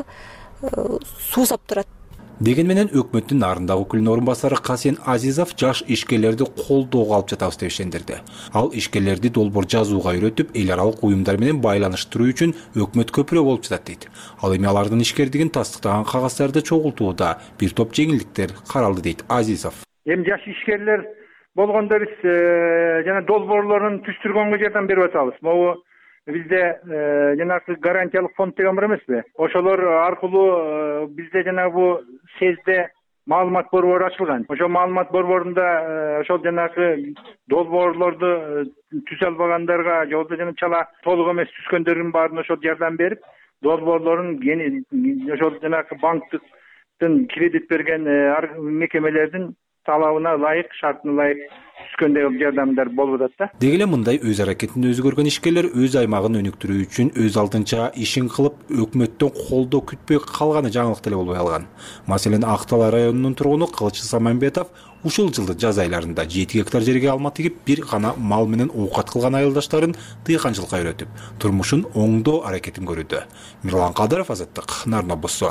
суусап турат. Деген менен өкмөттүн Нарындагы өкүлүнүн орун басары Касен Азизов жаш ишкерлерди колдоого алып жатабыз деп ишендирди. Ал ишкерлерди долбоор жазууга үйрөтүп, эл аралык уюмдар менен байланыштыруу үчүн өкмөт көпүрө болуп жатат дейт. Ал эми алардын ишкердигин тастыктаган кагаздарды чогултууда бир топ жеңилдиктер каралды дейт Азизов. Эми жаш ишкерлер болгондо биз жана долбоорлорун түштүргөнгө жардам берип атабыз. Могу бизде жанагы гарантиялык фонд деген бар эмеспи? Ошолор аркылуу бизде жанагы бу сезде маалымат борбору ачылган. Ошол маалымат борборунда ошол жанагы долбоорлорду түзө албагандарга, же болбосо жана чала толук эмес түзгөндөрдүн баарына ошол жардам берип, долбоорлорун ошол жанагы банктын кредит берген мекемелердин талабына ылайык, шартына ылайык түзгөндөй жардамдар болуп атат да. Деги эле мындай өз аракетин өзү көргөн ишкерлер өз аймагын өнүктүрүү үчүн өз алдынча ишин кылып, өкмөттөн колдоо күтпөй калганы жаңылык деле болбой калган. Маселен, Актала районунун тургуну Кылычы Саманбетов ушул жылдын жаз айларында жети гектар жерге алма тигип, бир гана мал менен оокат кылган айылдаштарын дыйканчылыкка үйрөтүп, турмушун оңдоо аракетин көрүүдө. Мирлан Кадыров, Азаттык, Нарын облусу.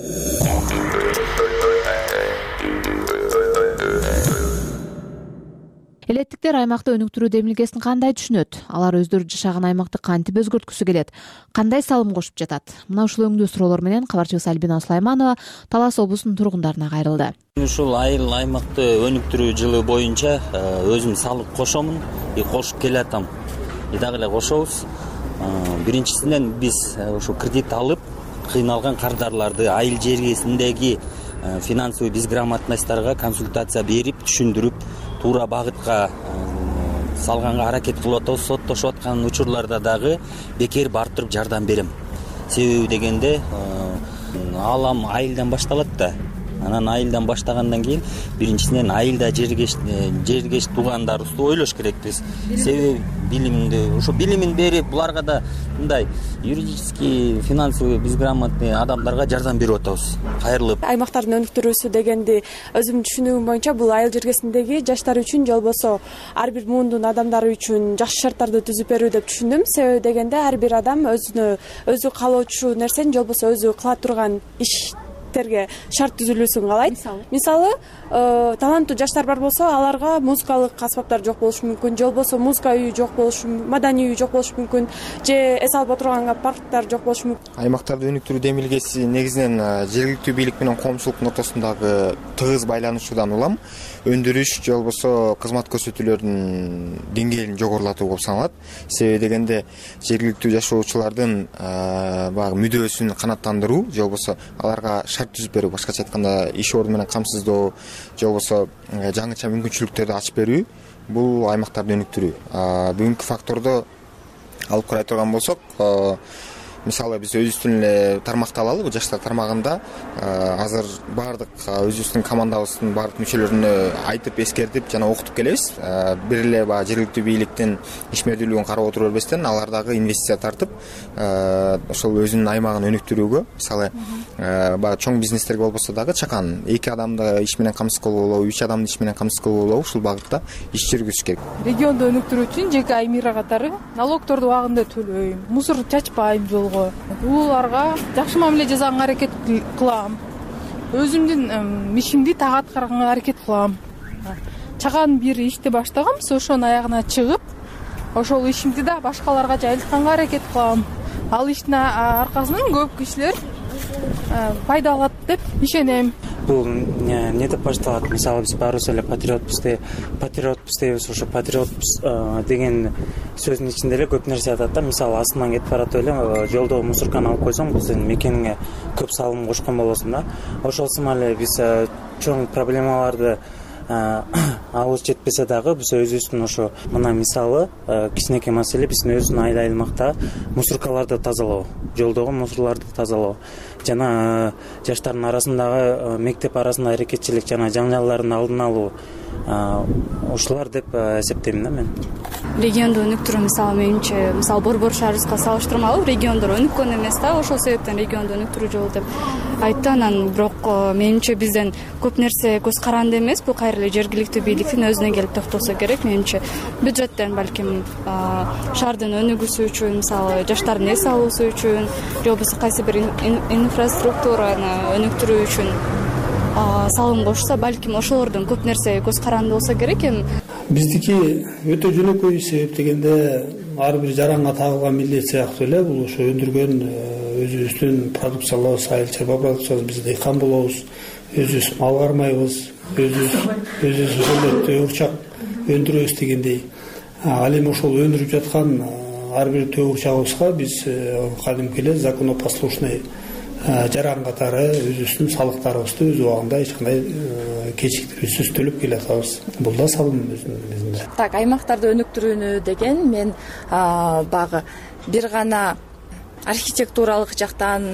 Элеттиктер аймакты өнүктүрүү демилгесин кандай түшүнөт? Алар өздөрү жашаган аймакты кантип өзгөрткүсү келет? Кандай салым кошуп жатат? Мына ушул өңдүү суроолор менен кабарчыбыз Альбина Сулайманова Талас облусунун тургундарына кайрылды. Ушул айыл аймакты өнүктүрүү жылы боюнча өзүм салык кошомун, и кошуп келатам. И дагы эле кошобуз. биринчисинен биз ошо кредит алып кыйналган кардарларды, айыл жергесиндеги финансовый безграмотностьтарга консультация берип, түшүндүрүп, туура багытка салганга аракет кылып атабыз. Соттошуп аткан учурларда дагы бекер барып туруп жардам берем. Себеби дегенде алам айылдан башталат да. Анан айылдан баштагандан кийин биринчисинен айылда жергеш жергеш туугандарыбызды ойлош керекпиз. Себеби билимди, ошо билимин берип, буларга да мындай юридический, финансовый безграмотный адамдарга жардам берип атабыз. Кайрылып. Аймактардын өнүктүрүүсү дегенди өзүмдүн түшүнүгүм боюнча бул айыл жергесиндеги жаштар үчүн же болбосо ар бир муундун адамдары үчүн жакшы шарттарды түзүп берүү деп түшүндүм. Себеби дегенде ар бир адам өзүнө өзү каалоочу нерсени же болбосо өзү кыла турган иш шарт түзүлүүсүн каалайт. Мисалы, таланттуу жаштар бар болсо, аларга музыкалык асбаптар жок болушу мүмкүн, же болбосо музыка үйү жок болушу, маданий үй жок болушу мүмкүн, же эс алып отурганга парктар жок болушу мүмкүн. Аймактарды өнүктүрүү демилгеси негизинен жергиликтүү бийлик менен коомчулуктун ортосундагы тыгыз байланышуудан улам өндүрүш же болбосо кызмат көрсөтүүлөрдүн деңгээлин жогорулатуу болуп саналат. Себеби дегенде жергиликтүү жашоочулардын баягы мүдөөсүн канааттандыруу же болбосо аларга шарт түзүп берүү, башкача айтканда иш орду менен камсыздоо же болбосо жаңыча мүмкүнчүлүктөрдү ачып берүү, бул аймактарды өнүктүрүү. Бүгүнкү фактордо алып карай турган болсок, мисалы биз өзүбүздүн эле тармакты алалы, бул жаштар тармагында азыр баардык өзүбүздүн командабыздын баардык мүчөлөрүнө айтып, эскертип жана окутуп келебиз. Бир эле баягы жергиликтүү бийликтин ишмердүүлүгүн карап отура бербестен, алар дагы инвестиция тартып, ошол өзүнүн аймагын өнүктүрүүгө, мисалы баягы чоң бизнестерге болбосо дагы чакан эки адамды иш менен камсыз кылып алуу, үч адамды иш менен камсыз кылып алуу, ушул багытта иш жүргүзүш керек. Регионду өнүктүрүү үчүн жеке аймира катары налогторду убагында төлөйм, мусор чачпайм жолго. Уларга жакшы мамиле жасаганга аракет кылам. Өзүмдүн ишимди так аткарганга аракет кылам. Чаган бир ишти баштагам, ошонун аягына чыгып, ошол ишимди да башкаларга жайылтканга аракет кылам. Ал иштин аркасынан көп кишилер пайда алат деп ишенем. Бул эмне деп башталат? Мисалы биз баарыбыз эле патриотпуз деп, патриотпуз дейбиз, ошо патриотпуз деген сөздүн ичинде эле көп нерсе атат да. Мисалы астынан кетип баратып эле жолдо мусорканы алып койсоң, бул сенин мекениңе көп салым кошкон болосуң да. Ошол сымал эле биз чоң проблемаларды алыс жетпесе дагы биз өзүбүздүн ошо мына мисалы кичинекей маселе биздин өзүбүздүн айыл аймакта мусоркаларды тазалоо, жолдогу мусорларды тазалоо жана жаштардын арасындагы мектеп арасында аракетчилик жана жаңжалдардын алдын алуу, ушулар деп эсептейм да мен. Регионду өнүктүрүү мисалы менимче, мисалы Борбор шаарыбызга салыштырмалуу региондор өнүккөн эмес да, ошол себептен регионду өнүктүрүү жолу деп айтты. Анан бирок менимче бизден көп нерсе көз каранды эмес, бул кайра эле жергиликтүү бийликтин өзүнө келип токтолсо керек. Менимче бюджеттен балким шаардын өнүгүүсү үчүн, мисалы жаштардын эс алуусу үчүн, же болбосо кайсы бир инфраструктураны өнүктүрүү үчүн салым кошсо, балким ошолордон көп нерсе көз каранды болсо керек. Эми биздики өтө жөнөкөй, себеп дегенде ар бир жаранга тагылган милдет сыяктуу эле бул ошо өндүргөн өзүбүздүн продукцияларыбыз, айыл чарба продукциясы, биз дыйкан болобуз, өзүбүз мал кармайбыз, өзүбүз өзүбүз ошондой төгүрчак өндүрөбүз дегендей. Ал эми ошол өндүрүп жаткан ар бир төгүрчагыбызга биз кадимки эле законопослушный жаран катары өзүбүздүн салыктарыбызды өз убагында эч кандай кечиктирүүсүз төлөп келатабыз. Бул да салым өзүнүн негизинде. Так, аймактарды өнүктүрүүнү деген мен багы бир гана архитектуралык жактан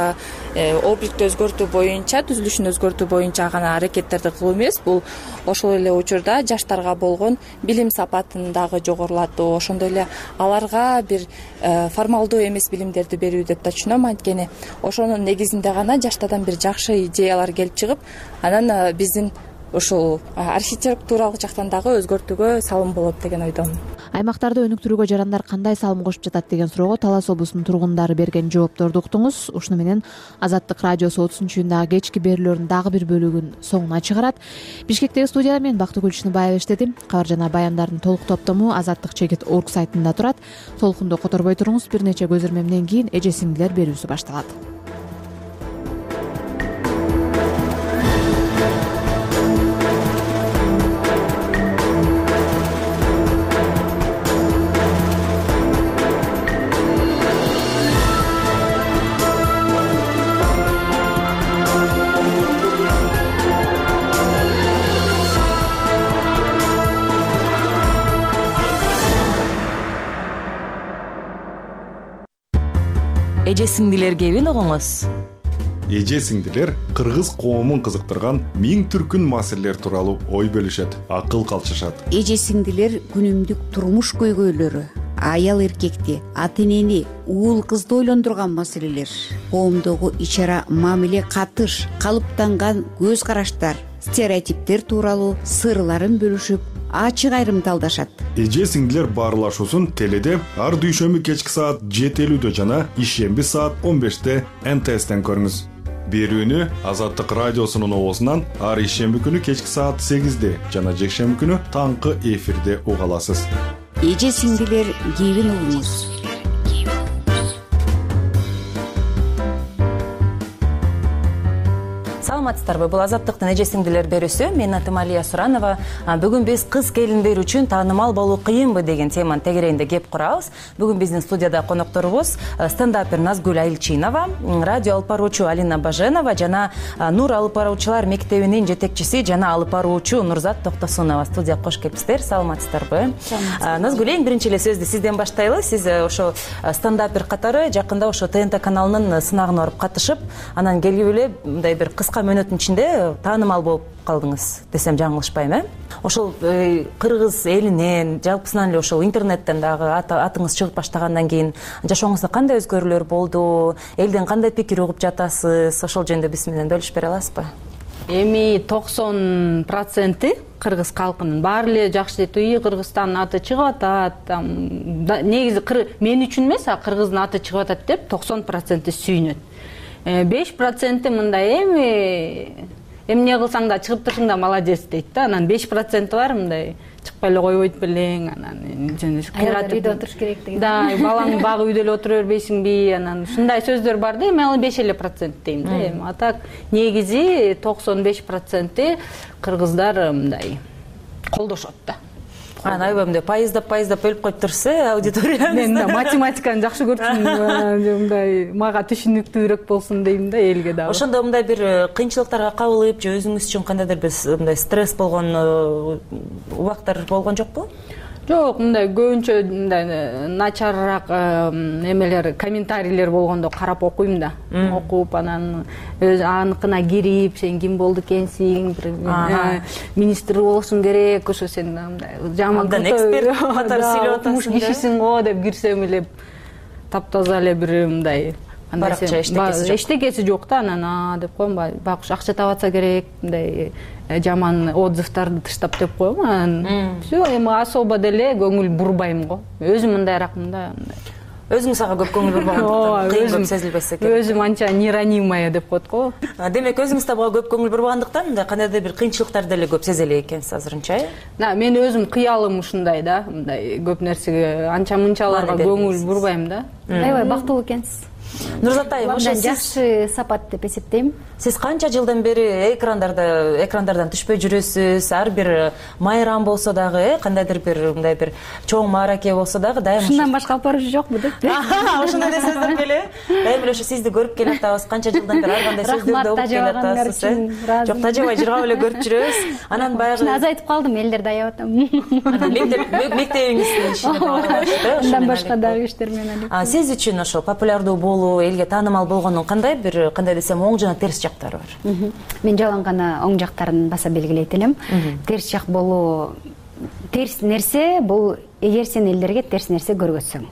обликти өзгөртүү боюнча, түзүлүшүн өзгөртүү боюнча гана аракеттерди кылуу эмес, бул ошол эле учурда жаштарга болгон билим сапатын дагы жогорулатуу, ошондой эле аларга бир формалдуу эмес билимдерди берүү деп да түшүнөм. Анткени ошонун негизинде гана жаштардан бир жакшы идеялар келип чыгып, анан биздин ошол архитектуралык жактан дагы өзгөртүүгө салым болот деген ойдомун. Аймактарды өнүктүрүүгө жарандар кандай салым кошуп жатат деген суроого Талас облусунун тургундары берген жоопторду уктуңуз. Ушуну менен Азаттык радиосу отузунчу июндагы кечки берүүлөрдүн дагы бир бөлүгүн соңуна чыгарат. Бишкектеги студияда мен Бактыгүл Чыныбаева иштедим. Кабар жана баяндардын толук топтому азаттык чегит точка орг сайтында турат. Толкунду которбой туруңуз. Бир нече көзөрмөмдөн кийин эже сиңдилер берүүсү башталат. эже сиңдилер кебин угуңуз. Эже сиңдилер кыргыз коомун кызыктырган миң түркүн маселелер тууралуу ой бөлүшөт, акыл калчышат. Эже сиңдилер күнүмдүк турмуш көйгөйлөрү, аял эркекти, ата энени, уул кызды ойлондурган маселелер, коомдогу ич ара мамиле, катыш, калыптанган көз караштар, стереотиптер тууралуу сырларын бөлүшүп, ачык айрымталдашат. Эже сиңдилер баарлашуусун теледе ар дүйшөмбү кечки саат жети элүүдө жана ишемби саат он беште эн тэ эстен көрүңүз. Берүүнү Азаттык радиосунун оозунан ар ишемби күнү кечки саат сегизде жана жекшемби күнү таңкы эфирде уга аласыз. Эже сиңдилер кебин угуңуз. Саламатсыздарбы? Бул Азаттыктын эже сиңдилер берүүсү. Менин атым Алия Суранова. Бүгүн биз кыз келиндер үчүн таанымал болуу кыйынбы деген теманын тегерегинде кеп курабыз. Бүгүн биздин студияда конокторубуз стендапер Назгүл Айылчинова, радио алып баруучу Алина Баженова жана Нур алып баруучулар мектебинин жетекчиси жана алып баруучу Нурзат Токтосунова. Студияга кош келипсиздер. Саламатсыздарбы? Назгүл, эң биринчи эле сөздү сизден баштайлы. Сиз ошо стендапер катары жакында ошо тэ эн тэ каналынын сынагына барып катышып, анан келип эле мындай бир кыска мөөнөттүн ичинде таанымал болуп калдыңыз десем жаңылышпайм, э? Ошол кыргыз элинен, жалпысынан эле ошол интернеттен дагы атыңыз чыгып баштагандан кийин жашооңузда кандай өзгөрүүлөр болду? Элден кандай пикир угуп жатасыз? Ошол жөнүндө биз менен бөлүшүп бере аласызбы? Эми токсон проценти кыргыз калкынын баары эле жакшы дейт. Уй, Кыргызстандын аты чыгып атат. Негизи мен үчүн эмес, а кыргыздын аты чыгып атат деп токсон проценти сүйүнөт. беш проценти мындай эми эмне кылсаң да чыгып турсуң да молодец дейт да. Анан беш проценти бар мындай чыкпай эле койбойт белең, анан кыйратып үйдө отуруш керек деген. Да, балаңды багып үйдө эле отура бербейсиңби? Анан ушундай сөздөр бар да. Эми ал беш эле процент дейм да. Эми а так негизи токсон беш проценти кыргыздар мындай колдошот да. Анан айбамда пайыздап пайыздап бөлүп коюп турсуз, э, аудиторияңызды. Мен да математиканы жакшы көрчүмүн, мындай мага түшүнүктүүрөөк болсун дейм да элге дагы. Ошондо мындай бир кыйынчылыктарга кабылып, же өзүңүз үчүн кандайдыр бир мындай стресс болгон убактар болгон жокпу? Жок, мындай көбүнчө мындай начарыраак эмелер, комментарийлер болгондо карап окуйм да. Окуп, анан өз аныкына кирип, сен ким болду экенсиң, бир министр болушуң керек, ошо сен мындай жаман эксперт катары сүйлөп атасың. Муш кишисиң го деп кирсем эле таптаза эле бир мындай баракча эчтекеси жок. Эчтекеси жок да, анан а деп коем, бакуш акча табатса керек, мындай жаман отзывдарды тыштап деп коем, анан всё, эми особо деле көңүл бурбайм го. Өзүм мындайракмын да, мындай. Өзүңүз ага көп көңүл бурбагандыктан кыйын көп сезилбесе керек. Өзүм анча неранимая деп коет го. Демек, өзүңүз да буга көп көңүл бурбагандыктан мындай кандайдыр бир кыйынчылыктарды деле көп сезе элек экенсиз азырынча, э? Да, мен өзүм кыялым ушундай да, мындай көп нерсеге анча мынчаларга көңүл бурбайм да. Аябай бактылуу экенсиз. Нурзат айым, ошо сиз жакшы сапат деп эсептейм. Сиз канча жылдан бери экрандарда экрандардан түшпөй жүрөсүз? Ар бир майрам болсо дагы, э, кандайдыр бир мындай бир чоң маараке болсо дагы дайым ушундан башка алып баруучу жокпу деп. Ошондой эле сөздөр беле. Дайым эле ошо сизди көрүп келатабыз. Канча жылдан бери ар кандай сөздөрдү угуп келатасыз, э? Жок, тажабай жыргап эле көрүп жүрөбүз. Анан баягы азайтып калдым, элдерди аябап атам. Мектебиңиздин ишине багытталып, андан башка дагы иштер менен. А сиз үчүн ошо популярдуу болуу, элге таанымал болгондун кандай бир, кандай десем, оң жана терс жактары бар? Мен жалаң гана оң жактарын баса белгилейт элем. Терс жак болуу, терс нерсе бул эгер сен элдерге терс нерсе көргөзсөң.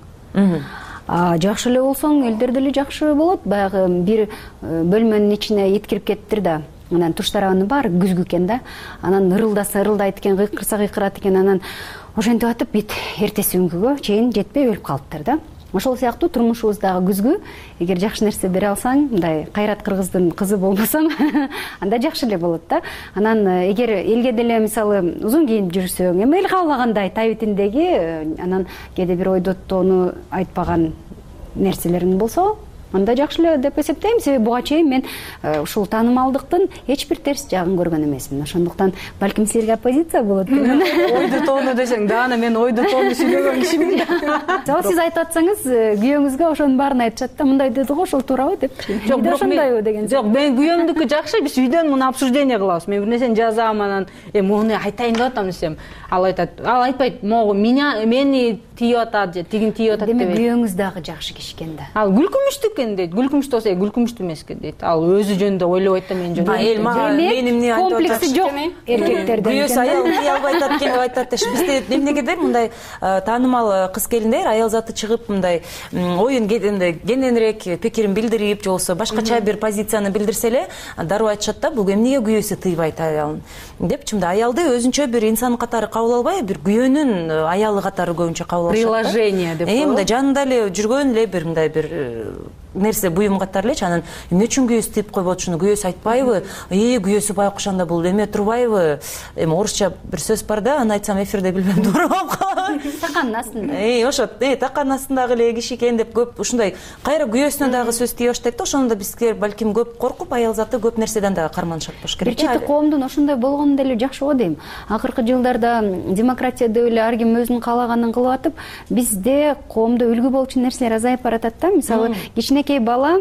Жакшы эле болсоң, элдер деле жакшы болот. Баягы бир бөлмөнүн ичине эткирип кеттир да, анан туш тарабынын баары күзгү экен да. Анан ырылдаса ырылдайт экен, кыйкырса кыйкырат экен, анан ошентип атып бит эртеси күнгүгө чейин жетпей өлүп калыптыр да. Ошол сыяктуу турмушубуздагы күзгү, эгер жакшы нерсе бере алсаң, мындай кайрат кыргыздын кызы болбосоң, анда жакшы эле болот да. Анан эгер элге деле мисалы узун кийинип жүрсөң, эми эл каалагандай табитиндеги, анан кээде бир ойдоттоону айтпаган нерселериң болсо, анда жакшы эле деп эсептейм. Себеби буга чейин мен ушул таанымалдыктын эч бир терс жагын көргөн эмесмин. Ошондуктан балким силерге оппозиция болот. Ойдотоону десең, дагы мен ойдотоону сүйлөгөн кишимин да. Жок, сиз айтып атсаңыз, күйөөңүзгө ошонун баарын айтышат да, мындай деди го, ошол туурабы деп. Жок, ошондойбу деген. Жок, мен күйөөмдүкү жакшы, биз үйдөн муну обсуждение кылабыз. Мен бир нерсени жазам, анан эми муну айтайын деп атам десем, ал айтат, ал айтпайт, могу меня мени тийип атат же тигин тийип атат деп. Демек күйөөңүз дагы жакшы киши экен да. Ал күлкүмүштүк экен дейт, күлкүнчтүү болсо күлкүнчтүү эмес экен дейт. Ал өзү жөнүндө ойлобойт да, мен жөнүндө комплекси жок эркектерден күйөөсү аял кый албай атат экен деп айтат. Бизде эмнегедир мындай таанымал кыз келиндер аял заты чыгып мындай оюн кененирээк пикирин билдирип же болбосо башкача бир позицияны билдирсе эле дароо айтышат да, бул эмнеге күйөөсү тыйбайт аялын депчи. Мындай аялды өзүнчө бир инсан катары кабыл албай, бир күйөөнүн аялы катары көбүнчө кабыл алышат. Приложение деп коет. Мындай жанында эле жүргөн эле бир мындай бир нерсе буюм катары элечи. Анан эмне үчүн күйөөсү тыйып койбоду, ушуну күйөөсү айтпайбы, э күйөөсү байкуш анда бул эме турбайбы. Эми орусча бир сөз бар да, аны айтсам эфирде билбем, туура болуп калат. Таканын астында. Э ошо, э таканын астындагы эле киши экен деп көп ушундай кайра күйөөсүнө дагы сөз тийе баштайт да. Ошондо бизге балким көп коркуп, аял заты көп нерседен дагы карманышат болуш керек. Бир чети коомдун ошондой болгону деле жакшы го дейм. Акыркы жылдарда демократия деп эле ар ким өзүнүн каалаганын кылып атып, бизде коомдо үлгү болчу нерселер азайып баратат да. Мисалы, кичинекей бала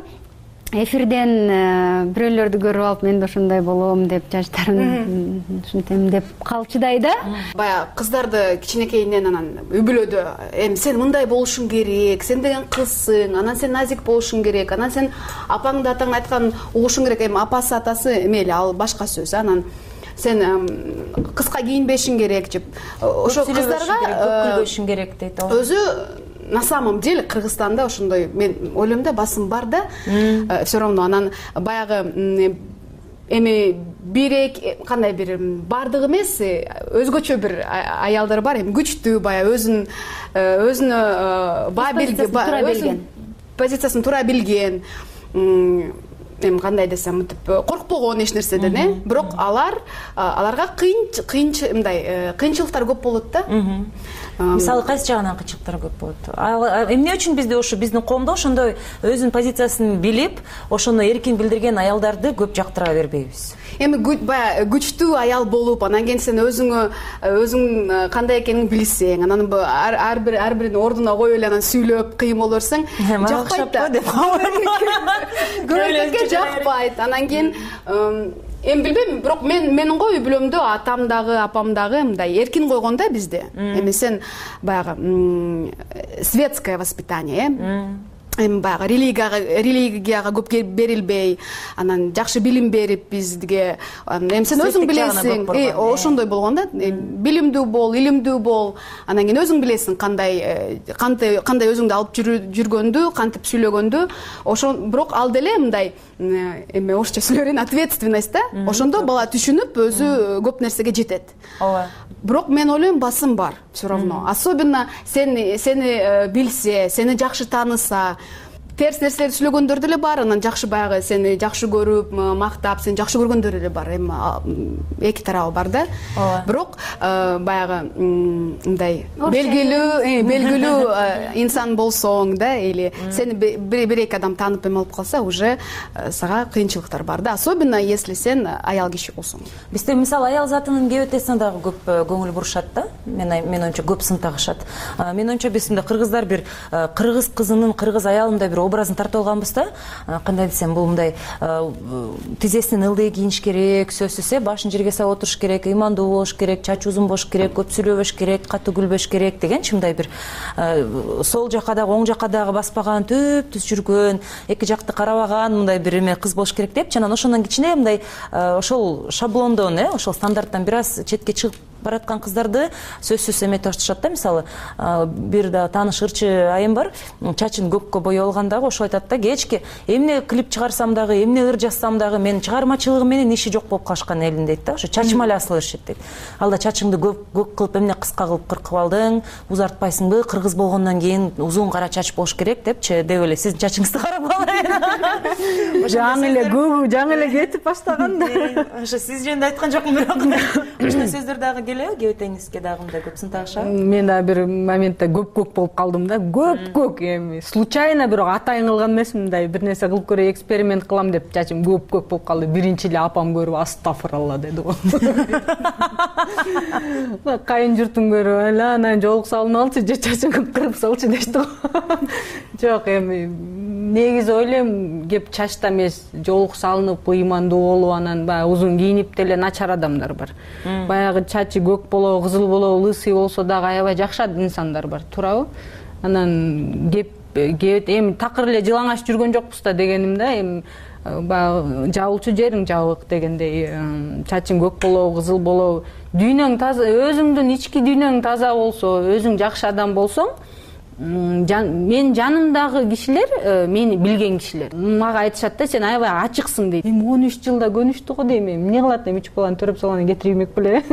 эфирден бирөөлөрдү көрүп алып, мен да ошондой болом деп, жаштарым ушинтем деп калчыдай да. Баягы кыздарды кичинекейинен анан үй бүлөдө эми сен мындай болушуң керек, сен деген кызсың, анан сен назик болушуң керек, анан сен апаңды атаң айтканын угушуң керек. Эми апасы атасы эме эле, ал башка сөз. Анан сен кыска кийинбешиң керек деп, ошо кыздарга көп күлбөшүң керек дейт. Өзү на самом деле Кыргызстанда ошондой, мен ойлойм да, басым бар да. Все равно анан баягы эми бирек кандай бир бардыгы эмес, өзгөчө бир аялдар бар, эми күчтүү, баягы өзүн өзүнө баа билген, позициясын туура билген, эми кандай десем, мынтип коркпогон эч нерседен, э. Бирок алар аларга кыйын мындай кыйынчылыктар көп болот да. Мисалы, кайсы жагынан кыйынчылыктар көп болот? Эмне үчүн бизде ошо биздин коомдо ошондой өзүнүн позициясын билип, ошону эркин билдирген аялдарды көп жактыра бербейбиз? Эми баягы күчтүү аял болуп, анан кийин сен өзүңө өзүң кандай экенин билсең, анан ар бир ар бирин ордуна коюп эле анан сүйлөп кыйын боло берсең, жакпайт да. Көргөнгө жакпайт. Анан кийин эми билбейм, бирок мен менин го үй бүлөмдө атам дагы, апам дагы мындай эркин койгон да бизде. Эми сен баягы светское воспитание, э. Эми баягы религияга религияга көп берилбей, анан жакшы билим берип бизге, эми сен өзүң билесиң, э ошондой болгон да. Билимдүү бол, илимдүү бол, анан кийин өзүң билесиң кандай кандай өзүңдү алып жүргөндү, кантип сүйлөгөндү. Ошо бирок ал деле мындай эми орусча сүйлөрүн ответственность да. Ошондо бала түшүнүп өзү көп нерсеге жетет. Ооба. Бирок мен ойлойм, басым бар все равно. Особенно сени сени билсе, сени жакшы тааныса, терс нерселерди сүйлөгөндөр деле бар, анан жакшы баягы сени жакшы көрүп, мактап, сени жакшы көргөндөр деле бар. Эми эки тарабы бар да. Бирок баягы мындай белгилүү, белгилүү инсан болсоң да, или сени бир эки адам таанып эме алып калса, уже сага кыйынчылыктар бар да, особенно если сен аял киши болсоң. Бизде мисалы аял затынын кебетесине дагы көп көңүл бурушат да. Мен мен оюмча көп сын тагышат. Мен оюмча биз мындай кыргыздар бир кыргыз кызынын, кыргыз аялындай бир образын тартып алганбыз да. Кандай десем, бул мындай тизесинен ылдый кийиниш керек, сөзсүз башын жерге салып отуруш керек, ыймандуу болуш керек, чачы узун болуш керек, көп сүйлөбөш керек, катуу күлбөш керек дегенчи, мындай бир сол жака дагы оң жака дагы баспаган, түп-түз жүргөн, эки жакты карабаган мындай бир эме кыз болуш керек депчи. Анан ошондон кичине мындай ошол шаблондон, э, ошол стандарттан бир аз четке чыгып бараткан кыздарды сөзсүз эметип башташат да. Мисалы, бир да тааныш ырчы айым бар, чачын көккө боёлган дагы ошо айтат да, кечки эмне клип чыгарсам дагы, эмне ыр жазсам дагы менин чыгармачылыгым менен иши жок болуп калышкан элин дейт да. Ошо чачыма эле асыла беришет дейт. Алда чачыңды көк кылып, эмне кыска кылып кыркып алдың, узартпайсыңбы, кыргыз болгондон кийин узун кара чач болуш керек депчи, деп эле сиздин чачыңызды карап калайын. Жаңы эле көбү жаңы эле кетип баштаган да. Ошо сиз жөнүндө айткан жокмун, бирок ушундай сөздөр дагы келеби кебетеңизге дагы мындай көп сын тагышабы? Мен да бир моментте көк-көк болуп калдым да. Көк-көк эми случайно бирок атайын кылган эмес, мындай бир нерсе кылып көрөй, эксперимент кылам деп чачым көк-көк болуп калды. Биринчи эле апам көрүп, астафыралла деди го. Кайын журтум көрүп, ала анан жолук салынып алчы, же чачыңды кырып салчы дешти го. Жок, эми негизи ойлойм, кеп чачта эмес, жолук салынып, ыймандуу болуп, анан баягы узун кийинип деле начар адамдар бар. Баягы чачы көк болобу, кызыл болобу, лысый болсо дагы аябай жакшы инсандар бар, туурабы? Анан кеп кээбит эми такыр эле жылаңач жүргөн жокпуз да дегеним да, эми баягы жабылчу жериң жабык дегендей, чачың көк болобу, кызыл болобу, дүйнөң таза, өзүңдүн ички дүйнөң таза болсо, өзүң жакшы адам болсоң, мен жанымдагы кишилер, мени билген кишилер мага айтышат да, сен аябай ачыксың дейт. Эми он үч жылда көнүштү го дейм, эми эмне кылат, эми үч баланы төрөп салган кетирмек беле.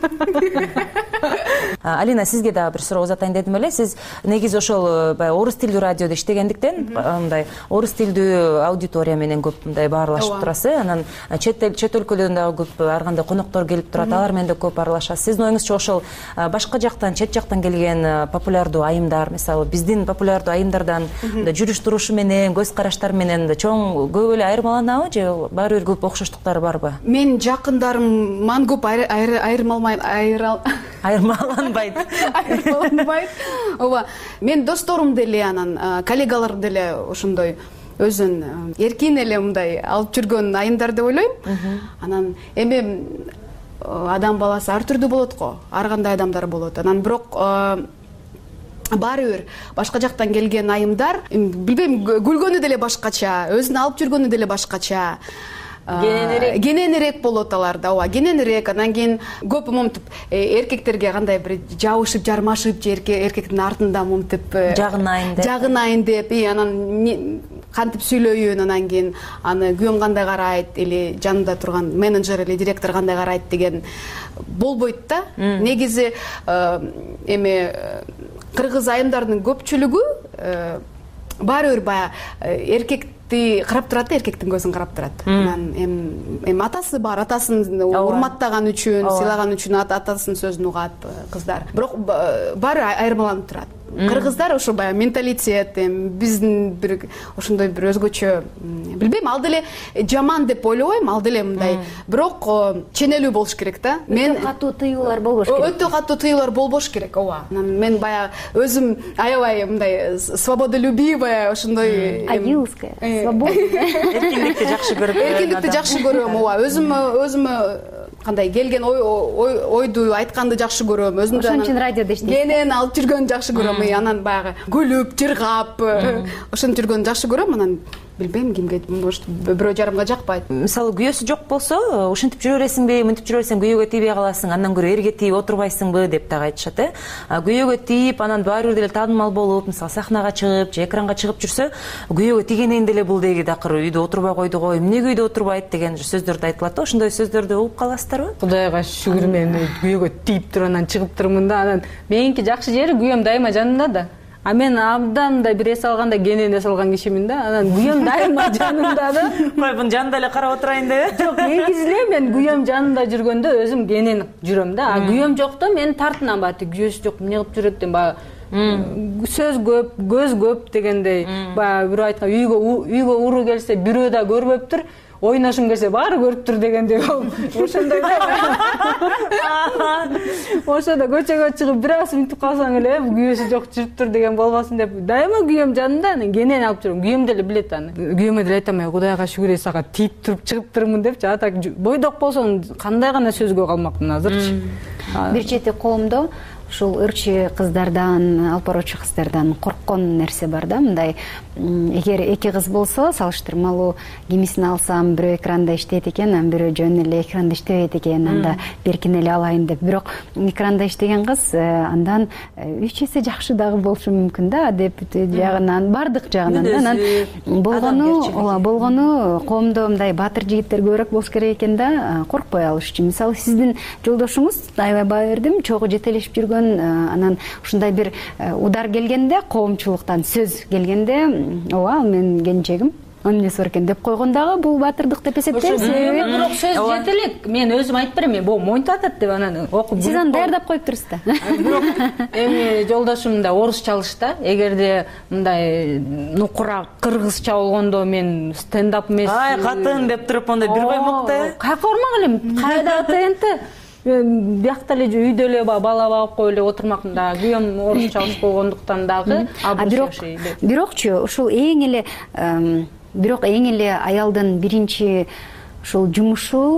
Алина, сизге дагы бир суроо узатайын дедим эле. Сиз негизи ошол баягы орус тилдүү радиодо иштегендиктен мындай орус тилдүү аудитория менен көп мындай баарлашып турасыз. Анан чет өлкөлөрдөн дагы көп ар кандай коноктор келип турат, алар менен да көп аралашасыз. Сиздин оюңузча ошол башка жактан, чет жактан келген популярдуу айымдар, мисалы биздин популярдуу айымдардан жүрүш турушу менен, көз караштары менен чоң көп эле айырмаланабы же баары бир көп окшоштуктары барбы? Мен жакындарыман көп айырмаланбайт. Айырмаланбайт. Айырмаланбайт. Ооба, мен досторум деле, анан коллегалар деле ошондой өзүн эркин эле мындай алып жүргөн айымдар деп ойлойм. Анан эми адам баласы ар түрдүү болот го, ар кандай адамдар болот. Анан бирок баары бир башка жактан келген айымдар, билбейм, күлгөнү деле башкача, өзүн алып жүргөнү деле башкача. Кененирээк кененирээк болот аларда, ооба, кененирээк. Анан кийин көп момтип эркектерге кандай бир жабышып, жармашып, же эркектин артында момтип жагынайын деп, жагынайын деп, анан кантип сүйлөйүн, анан кийин аны күйөөм кандай карайт, или жанында турган менеджер или директор кандай карайт деген болбойт да. Негизи эми кыргыз айымдардын көпчүлүгү баары бир баягы эркекти карап турат, эркектин көзүн карап турат. Анан эми атасы бар, атасын урматтаган үчүн, сыйлаган үчүн атасынын сөзүн угат кыздар. Бирок баары айырмаланып турат. Кыргыздар ошо баягы менталитет, биздин бир ошондой бир өзгөчө, билбейм, ал деле жаман деп ойлобойм, ал деле мындай, бирок ченелүү болуш керек да. Мен катуу тыюулар болбош керек. Өтө катуу тыюулар болбош керек, ооба. Мен баягы өзүм аябай мындай свободолюбивая, ошондой адилская, свободная. Эркиндикти жакшы көрөм. Эркиндикти жакшы көрөм, ооба. Өзүм өзүм кандай келген ойду айтканды жакшы көрөм. Өзүм ошон үчүн радиодо иштейм. Кенен алып жүргөндү жакшы көрөм. Анан баягы күлүп, жыргап, ошентип жүргөндү жакшы көрөм. Анан билбейм, кимге, может, бирөө жарымга жакпайт. Мисалы, күйөөсү жок болсо, ушинтип жүрө бересиңби, мынтип жүрө берсең күйөөгө тийбей каласың, андан көрө эрге тийип отурбайсыңбы деп дагы айтышат, э? Күйөөгө тийип, анан баары бир деле таанымал болуп, мисалы, сахнага чыгып, же экранга чыгып жүрсө, күйөөгө тийгенден деле бул деги дакыр үйдө отурбай койду го, эмне үйдө отурбайт деген сөздөрдү айтылат да. Ошондой сөздөрдү угуп каласыздарбы? Кудайга шүгүр, мен күйөөгө тийип туруп анан чыгып турмун да. Анан меники жакшы жери күйөөм дайыма жанымда да. А мен абдан да бир эс алганда кенен эс алган кишимин да. Анан күйөөм дайыма жанымда да. Кой, буну жанында эле карап отурайын деп. Жок, негизи эле мен күйөөм жанымда жүргөндө өзүм кенен жүрөм да. А күйөөм жокто мен тартынам, бати күйөөсү жок, эмне кылып жүрөт деп, баягы сөз көп, көз көп дегендей. Баягы бирөө айткан, үйгө үйгө уру келсе бирөө да көрбөптүр, ойношум келсе баары көрүптүр дегендей болуп, ошондой да. Ошондо көчөгө чыгып бир аз минутуп калсаң эле күйөөсү жок жүрүптүр деген болбасын деп, дайыма күйөөм жанында, анан кенен алып жүрөм. Күйөөм деле билет аны. Күйөөмө деле айтам, Кудайга шүгүр, сага тийип туруп чыгып турмун депчи. Ата бойдок болсоң кандай гана сөзгө калмакмын азырчы. Бир чети коомдо ушул ырчы кыздардан, алып баруучу кыздардан корккон нерсе бар да. Мындай, эгер эки кыз болсо, салыштырмалуу кимисин алсам, бирөө экранда иштейт экен, анан бирөө жөн эле экранда иштебейт экен, анда беркин эле алайын деп. Бирок экранда иштеген кыз андан үч эсе жакшы дагы болушу мүмкүн да, адеп жагынан, бардык жагынан. Анан болгону, ооба, болгону коомдо мындай баатыр жигиттер көбүрөөк болуш керек экен да, коркпой алыш үчүн. Мисалы, сиздин жолдошуңуз аябай баа бердим, чогуу жетелешип жүргөн, анан ушундай бир удар келгенде, коомчулуктан сөз келгенде, ооба, мен келинчегим эмнеси бар экен деп койгон дагы бул баатырдык деп эсептейм. Себеби бирок сөз жетелек, мен өзүм айтып берем, мен бул монтип атат деп анан окуп. Сиз аны даярдап коюп турсуз да. Бирок эми жолдошум да орусча алышта. Эгерде мындай нукура кыргызча болгондо мен стендап эмес. Ай, катын деп туруп мондай бир коймокта. Кайка урмак элем, кайда ТНТ. Биякта эле үйдө эле бала багып коюп эле отурмакмын да. Күйөөм орусча алыш болгондуктан дагы. Бирок бирокчу ушул эң эле бирок эң эле аялдын биринчи ушул жумушу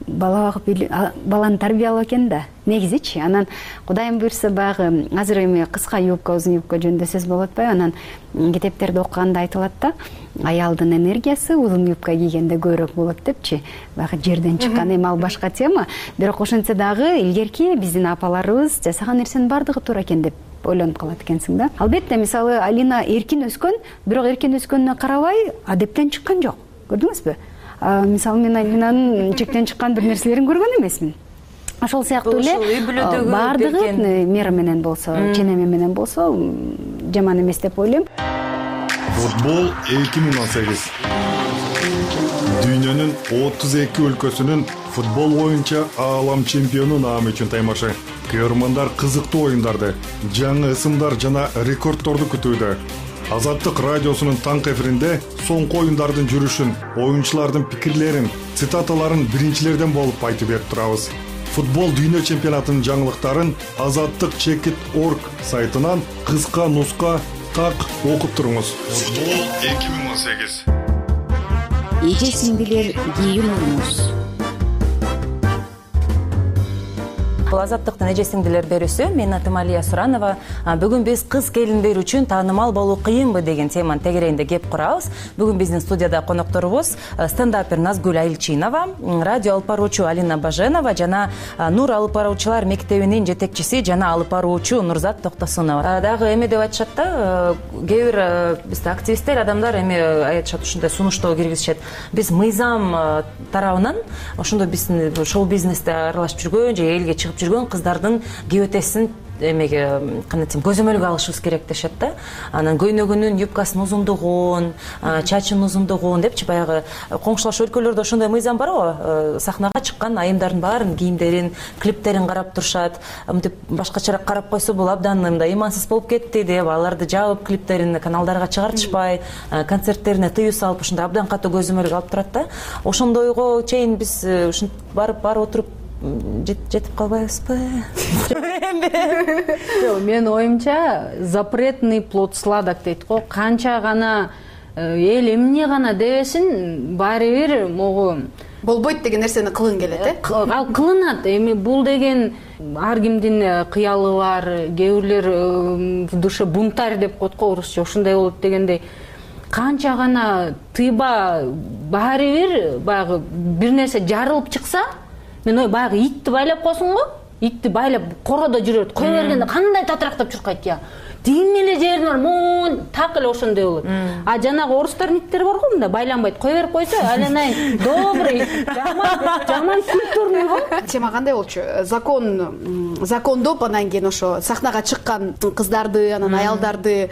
бала багып баланы тарбиялоо экен да негизичи. Анан Кудайым буйрса баягы азыр эми кыска юбка, узун юбка жөнүндө сөз болуп атпайбы? Анан китептерде окуганда айтылат да, аялдын энергиясы узун юбка кийгенде көбүрөөк болот депчи. Баягы жерден чыккан, эми ал башка тема. Бирок ошентсе дагы илгерки биздин апаларыбыз жасаган нерсенин баардыгы туура экен деп ойлонуп калат экенсиң да. Албетте, мисалы Алина эркин өскөн, бирок эркин өскөнүнө карабай адептен чыккан жок. Көрдүңүзбү? Мисалы мен Алинанын чектен чыккан бир нерселерин көргөн эмесмин. Ошол сыяктуу эле баардыгы мера менен болсо, ченеме менен болсо жаман эмес деп ойлойм. Футбол эки миң он сегиз. Дүйнөнүн отуз эки өлкөсүнүн футбол боюнча аалам чемпиону наамы үчүн таймашы. Көрөрмандар кызыктуу оюндарды, жаңы ысымдар жана рекордторду күтүүдө. Азаттык радиосунун таңкы эфиринде соңку оюндардын жүрүшүн, оюнчулардын пикирлерин, цитаталарын биринчилерден болуп айтып берип турабыз. Футбол дүйнө чемпионатынын жаңылыктарын азаттык чекит точка орг сайтынан кыска нуска так окуп туруңуз. Футбол эки миң он сегиз. Эже сиңдилер кийин уруңуз. Бул Азаттыктын эже сиңдилер берүүсү. Менин атым Алия Суранова. Бүгүн биз кыз келиндер үчүн таанымал болуу кыйынбы деген теманын тегерегинде кеп курабыз. Бүгүн биздин студияда конокторубуз стендапер Назгүл Айылчинова, радио алып баруучу Алина Баженова жана Нур алып баруучулар мектебинин жетекчиси жана алып баруучу Нурзат Токтосунова. Дагы эме деп айтышат да, кээ бир бизде активисттер, адамдар эме айтышат, ушундай сунуштоо киргизишет. Биз мыйзам тарабынан ошондой биздин шоу бизнесте аралашып жүргөн же элге чыгып жүргөн кыздардын кебетесин эмеге кандай десем көзөмөлгө алышыбыз керек дешет да. Анан көйнөгүнүн юбкасынын узундугун, чачынын узундугун депчи, баягы коңшулаш өлкөлөрдө ошондой мыйзам бар го. Сахнага чыккан айымдардын баарын кийимдерин, клиптерин карап турушат. Мынтип башкачараак карап койсо бул абдан мындай имансыз болуп кетти деп аларды жаап, клиптерин каналдарга чыгартышпай, концерттерине тыюу салып, ошондой абдан катуу көзөмөлгө алып турат да. Ошондойго чейин биз ушинтип барып барып отуруп жетип калбайбызбы? Менин оюмча запретный плод сладок дейт го. Канча гана эл эмне гана дебесин, баары бир могу болбойт деген нерсени кылгын келет, э? Ал кылынат. Эми бул деген ар кимдин кыялы бар. Кээ бирлер в душе бунтарь деп коет го орусча, ушундай болот дегендей. Канча гана тыйба, баары бир баягы бир нерсе жарылып чыкса, мен ой баягы итти байлап койсуң го, итти байлап короодо жүрөт, кое бергенде кандай татрактап чуркайт я. Тигин эле жерин бар, мон так эле ошондой болот. А жанагы орустардын иттери бар го, мындай байланбайт, кое берип койсо, аленай добрый, жаман, жаман культурный го. Тема кандай болчу? Закон, закондоп анан кийин ошо сахнага чыккан кыздарды, анан аялдарды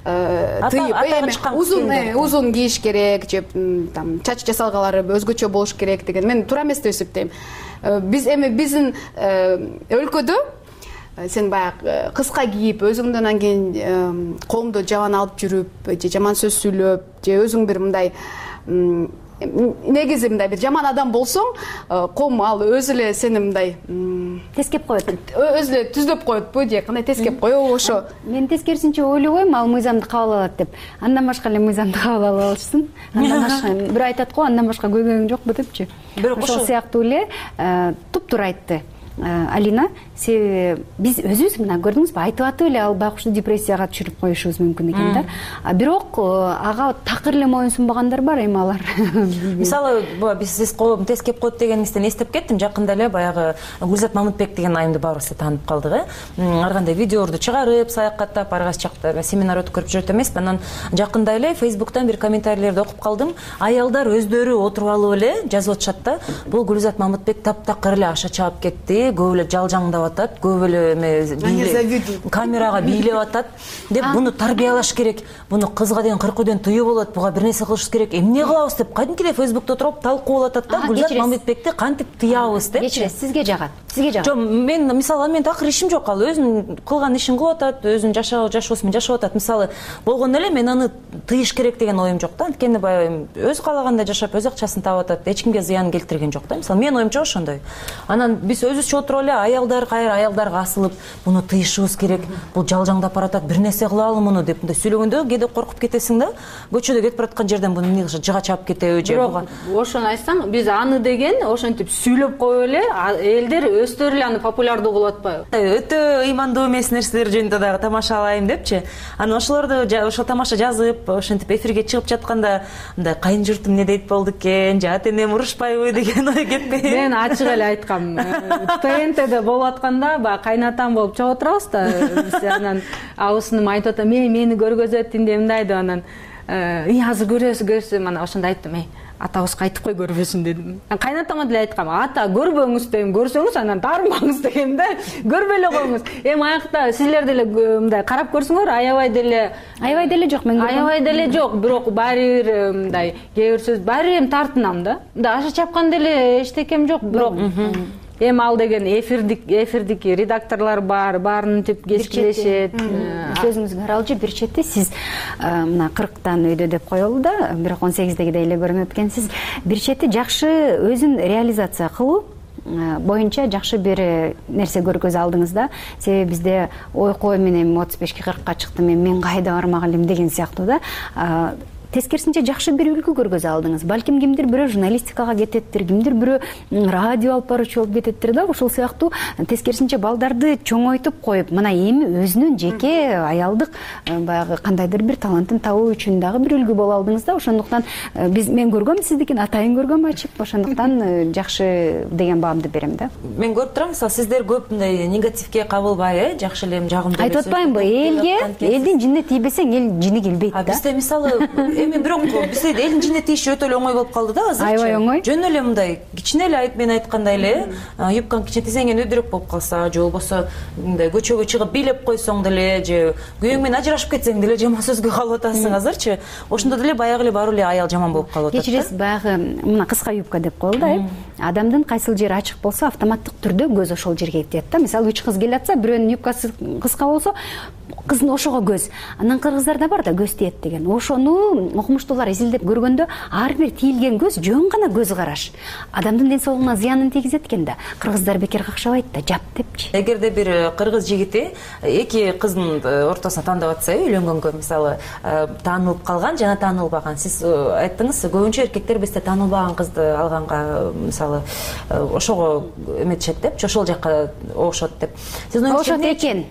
тыйып, узун узун кийиш керек, же там чач жасалгалары өзгөчө болуш керек деген мен туура эмес деп эсептейм. Биз эми биздин өлкөдө сен баягы кыска кийип, өзүңдөн анан кийин коомдо жаман алып жүрүп, же жаман сөз сүйлөп, же өзүң бир мындай негизи мындай бир жаман адам болсоң, коом ал өзү эле сени мындай тескеп коет. Өзү эле түздөп коетпу, же кандай тескеп коебу ошо. Мен тескерисинче ойлобойм, ал мыйзамды кабыл алат деп. Андан башка эле мыйзамды кабыл ала алышсын. Андан башка бир айтат го, андан башка көйгөйүң жокпу депчи. Ошол сыяктуу эле туп-туура айтты Алина. Себеби биз өзүбүз мына көрдүңүзбү, айтып атып эле ал байкушту депрессияга түшүрүп коюшубуз мүмкүн экен да. Бирок ага такыр эле моюнсунбагандар бар, эми алар. Мисалы, биз сиз коом тескеп коет дегениңизден эстеп кеттим. Жакында эле баягы Гүлзат Мамытбек деген айымды баарыбыз да таанып калдык, э. Ар кандай видеолорду чыгарып, саякаттап, ар кайсы жакта семинар өткөрүп жүрөт эмеспи. Анан жакында эле Facebook'тан бир комментарийлерди окуп калдым. Аялдар өздөрү отуруп алып эле жазып атышат да. Бул Гүлзат Мамытбек таптакыр эле аша чаап кетти, көп эле жалжаңдап атат, көп эле камерага бийлеп атат деп, буну тарбиялаш керек, буну кызга деген кыркуудөн тыюу болот, буга бир нерсе кылыш керек, эмне кылабыз деп кадимкидей Facebook'та туруп талкуулап атат да. Гүлзат Мамытбекти кантип тыябыз деп. Кечиресиз, сизге жагат. сизге жагат? жок, мен мисалы мен такыр ишим жок, ал өзүнүн кылган ишин кылып атат, өзүнүн жашоо жашоосу менен жашап атат. Мисалы болгондо эле мен аны тыйыш керек деген оюм жок да. Анткени баягы өз каалагандай жашап, өз акчасын таап атат, эч кимге зыян келтирген жок да. Мисалы менин оюмча ошондой. Анан биз өзүбүзчө отуруп эле аялдар кайра аялдарга асылып, муну тыйышыбыз керек, бул жалжаңдап баратат, бир нерсе кылалы муну деп мындай сүйлөгөндө кээде коркуп кетесиң да. Көчөдө кетип бараткан жерден буну эмне кылышат, жыга чаап кетеби же буга. Ошону айтсаң, биз аны деген ошентип сүйлөп коюп эле элдер өздөрү эле аны популярдуу кылып атпайбы? Өтө ыймандуу эмес нерселер жөнүндө дагы тамашалайм депчи. Анан ошолорду ошо тамаша жазып, ошентип эфирге чыгып жатканда мындай кайын журтум эмне дейт болду экен, же ата энем урушпайбы деген ой кетпейби? Мен ачык эле айткам. ТНТде болуп атканда баягы кайнатам болуп чыгып отурабыз да. Биз анан абысыным айтып атат, "Мен мени көргөзөт инде мындай" деп анан "И азыр көрөсү көрсө" анан ошондо айттым, "Эй, атабызга айтып кой көрбөсүн" дедим. Кайнатама деле айткам, "Ата көрбөңүз дегем, көрсөңүз анан таарынбаңыз" дегем да. Көрбөй эле коюңуз. Эми аякта силер деле мындай карап көрсөңөр, аябай деле аябай деле жок, мен көргөм. Аябай деле жок, бирок баары бир мындай кээ бир сөз баары эми тартынам да. Мындай аша чапкан деле эчтекем жок, бирок эми ал деген эфирдик эфирдики редакторлор бар, баарын тип кескилешет. Сөзүңүзгө аралжы бир чети сиз мына кырктан үйдө деп коелу да, бирок он сегиздегидей эле көрүнөт экенсиз. Бир чети жакшы өзүн реализация кылуу боюнча жакшы бир нерсе көргөзө алдыңыз да. Себеби бизде ой кой менен отуз бешке кыркка чыктым, мен кайда бармак элем деген сыяктуу да. Тескерисинче жакшы бир үлгү көргөзө алдыңыз. Балким кимдир бирөө журналистикага кететтир, кимдир бирөө радио алып баруучу болуп кететтир да. Ошол сыяктуу тескерисинче балдарды чоңойтуп коюп, мына эми өзүнүн жеке аялдык баягы кандайдыр бир талантын табуу үчүн дагы бир үлгү боло алдыңыз да. Ошондуктан биз мен көргөм сиздикин, атайын көргөм ачып, ошондуктан жакшы деген баамды берем да. Мен көрүп турам, мисалы сиздер көп мындай негативге кабылбай, э, жакшы эле жагымдуу. Айтып атпаймынбы, элге, элдин жинине тийбесең, эл жини келбейт да. Бизде мисалы эми бирок бизде элдин жинине тийиш өтө эле оңой болуп калды да азырчы. Аябай оңой. Жөн эле мындай кичине эле айт мен айткандай эле, юбкаң кичинетесең өйдөрөк болуп калса, же болбосо мындай көчөгө чыгып бийлеп койсоң деле, же күйөөң менен ажырашып кетсең деле жаман сөзгө калып атасың азырчы. Ошондо деле баягы эле баруу эле аял жаман болуп калып атат. Кечиресиз, баягы мына кыска юбка деп коелу да, э. Адамдын кайсыл жери ачык болсо, автоматтык түрдө көз ошол жерге тиет да. Мисалы үч кыз келатса, бирөөнүн юбкасы кыска болсо, кыздын ошого көз. Анан кыргыздарда бар да көз тиет деген. Ошону окумуштуулар изилдеп көргөндө ар бир тийилген көз жөн гана көз караш. Адамдын ден соолугуна зыянын тийгизет экен да. Кыргыздар бекер какшабайт да, жап депчи. Эгерде бир кыргыз жигити эки кыздын ортосуна тандап атса, үйлөнгөнгө мисалы таанылып калган жана таанылбаган, сиз айттыңыз, көбүнчө эркектер бизде таанылбаган кызды алганга мисалы ошого эметишет депчи, ошол жакка оошот деп. Сиз ошот экен.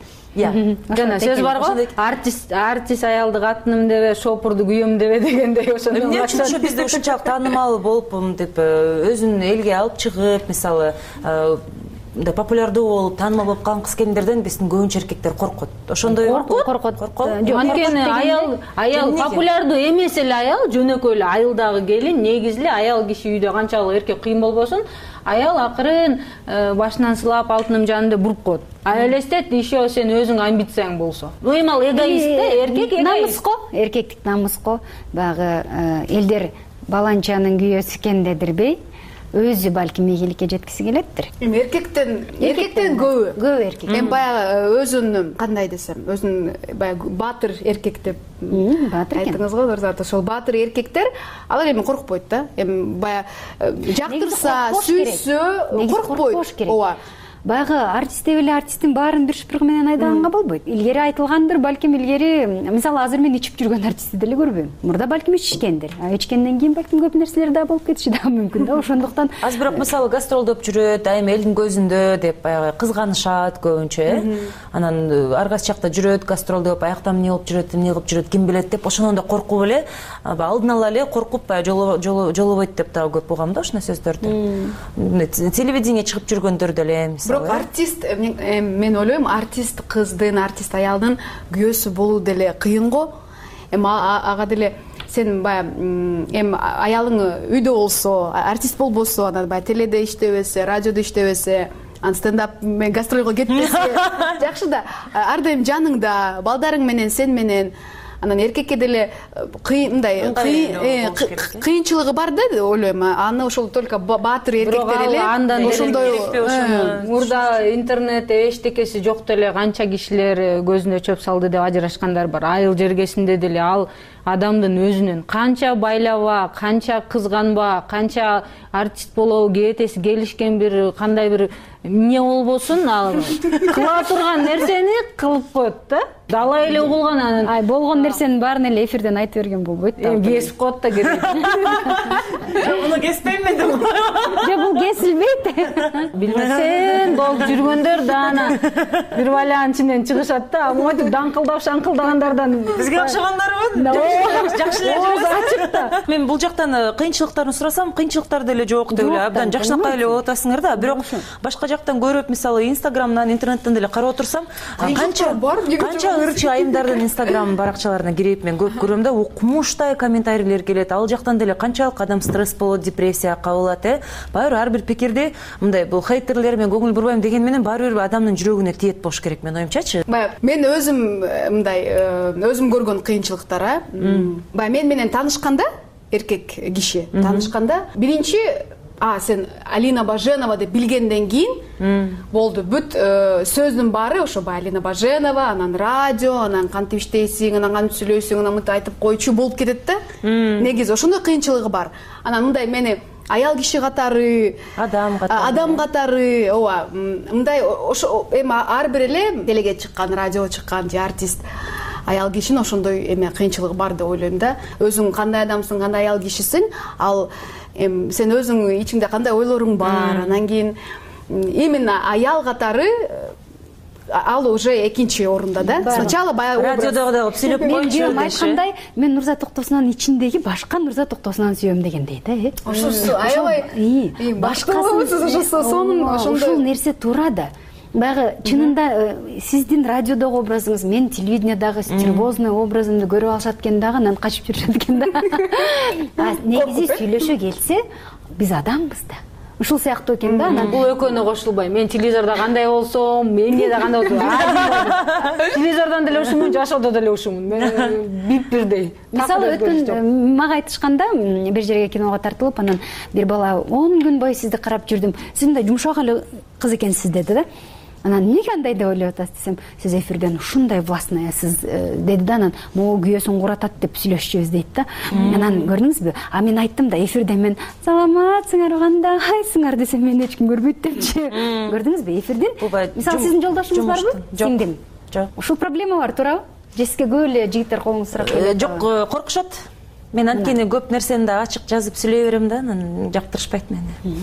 Жана сөз бар го, артист артист аялды катыным дебе, шопурду күйөөм дебе дегендей ошондой. Эмне үчүн ошо бизде ушунчалык таанымал болуп деп өзүн элге алып чыгып, мисалы мындай популярдуу болуп, таанымал болуп калган кыз келиндерден биздин көбүнчө эркектер коркот. Ошондой коркот. Анткени аял аял популярдуу эмес эле аял, жөнөкөй эле айылдагы келин, негизи эле аял киши үйдө канчалык эркек кыйын болбосун, аял акырын башынан сылап алтыным жанында буруп коет. А элестет еще сен өзүң амбицияң болсо. Эми ал эгоист да, эркек эгоист. Намыско, эркектик намыско. Багы элдер баланчанын күйөөсү экен дедирбей, өзү балким ийгиликке жеткиси келеттир. Эми эркектен эркектен көбү, көбү эркек. Эми баягы өзүн кандай десем, өзүн баягы баатыр эркек деп баатыр экен. Айтыңыз го дурус, ошол баатыр эркектер алар эми коркпойт да. Эми баягы жактырса, сүйсө коркпойт. Ооба. Баягы артист деп эле артисттин баарын бир шпрыг менен айдаганга болбойт. Илгери айтылгандыр, балким илгери, мисалы азыр мен ичип жүргөн артистти деле көрбөйм. Мурда балким ичишкендир. А ичкенден кийин балким көп нерселер да болуп кетиши да мүмкүн да. Ошондуктан аз бирок мисалы гастролдоп жүрөт, айым элдин көзүндө деп баягы кызганышат көбүнчө, э. Анан ар кайсы жакта жүрөт, гастролдоп, аякта эмне болуп жүрөт, эмне кылып жүрөт, ким билет деп ошондон да коркуп эле, алдын ала эле коркуп баягы жолобойт деп дагы көп угам да ушундай сөздөрдү. Телевидение чыгып жүргөндөр деле бирок артист, мен ойлойм, артист кыздын, артист аялдын күйөөсү болуу деле кыйын го. Эми ага деле сен баягы эми аялың үйдө болсо, артист болбосо, анан баягы теледе иштебесе, радиодо иштебесе, анан стендап гастролго кетпесе, жакшы да. Ар дайым жаныңда, балдарың менен, сен менен анан эркекке деле кыйын мындай кыйынчылыгы бар да ойлойм. Аны ошол только баатыр эркектер эле ошондой мурда интернет эчтекеси жок деле канча кишилер көзүнө чөп салды деп ажырашкандар бар. Айыл жергесинде деле ал адамдын өзүнүн канча байлаба, канча кызганба, канча артист болобу кебетеси келишкен бир кандай бир эмне болбосун, ал кыла турган нерсени кылып коет да. Дала эле угулган анан. Ай, болгон нерсенин баарын эле эфирден айтып берген болбойт да. Кесип коет да керек. Муну кеспейм мен деп. Же бул кесилбейт. Билмесең, болуп жүргөндөр да ана бир баланын ичинен чыгышат да, монтип даңкылдап шаңкылдагандардан Бизге окшогандарбы? Жакшы эле жүрөсүң. Мен бул жактан кыйынчылыктарын сурасам, кыйынчылыктар деле жок деп эле абдан жакшынакай эле болуп атасыңар да. Бирок башка жактан көрүп, мисалы Инстаграмдан, интернеттен деле карап отурсам, канча канча ырчы айымдардын Инстаграм баракчаларына кирип мен көп көрөм да, укмуштай комментарийлер келет. Ал жактан деле канчалык адам стресс болот, депрессия кабылат, э. Баары ар бир пикирди мындай бул хейтерлер мен көңүл бурбайм деген менен баары бир адамдын жүрөгүнө тиет болуш керек мен оюмчачы. Баягы мен өзүм мындай өзүм көргөн кыйынчылыктар, а. Баягы мен менен таанышканда, эркек киши таанышканда, биринчи а сен Алина Баженова деп билгенден кийин болду бүт сөздүн баары ошо баягы Алина Баженова, анан радио, анан кантип иштейсиң, анан кантип сүйлөйсүң, анан мынтип айтып койчу болуп кетет да. Негизи ошондой кыйынчылыгы бар. Анан мындай мени аял киши катары, адам катары, адам катары, ооба, мындай ошо эми ар бир эле телеге чыккан, радиого чыккан же артист аял кишинин ошондой эме кыйынчылыгы бар деп ойлойм да. Өзүң кандай адамсың, кандай аял кишисиң, ал эми сен өзүң ичиңде кандай ойлоруң бар, анан кийин именно аял катары ал уже экинчи орунда да. Сначала баягы радиодогу да сүйлөп койчу. Мен айткандай, мен Нурзат Токтосунан ичиндеги башка Нурзат Токтосунан сүйөм дегендей да, э. Ошо аябай башкасын сонун ошол нерсе туура да. Баягы чынында сиздин радиодогу образыңыз, мен телевидениедагы стервозный образымды көрүп алышат экен дагы, анан качып жүрүшөт экен да. Негизи сүйлөшө келсе, биз адамбыз да. Ушул сыяктуу экен да. Бул экөөнө кошулбай. Мен телевизордо кандай болсом, менде да кандай болсом. Телевизордон деле ушумун, жашоодо деле ушумун. Мен бип бирдей. Мисалы өткөн мага айтышканда, бир жерге киного тартылып, анан бир бала он күн бою сизди карап жүрдүм. Сиз мындай жумшак эле кыз экенсиз деди да. Анан эмнеге андай деп ойлоп атасыз десем, сиз эфирден ушундай властныйсыз деди да, анан могу күйөөсүн куратат деп сүйлөшчүбүз дейт да. Анан көрдүңүзбү? А мен айттым да эфирде мен саламатсыңар, кандайсыңар десем мени эч ким көрбөйт депчи. Көрдүңүзбү? Эфирден мисалы сиздин жолдошуңуз барбы? Сиңдим. Жок. Ушул проблема бар, туурабы? Же сизге көп эле жигиттер колуңузду сурап келет? Жок, коркушат. Мен анткени көп нерсени да ачык жазып сүйлөй берем да, анан жактырышпайт мени.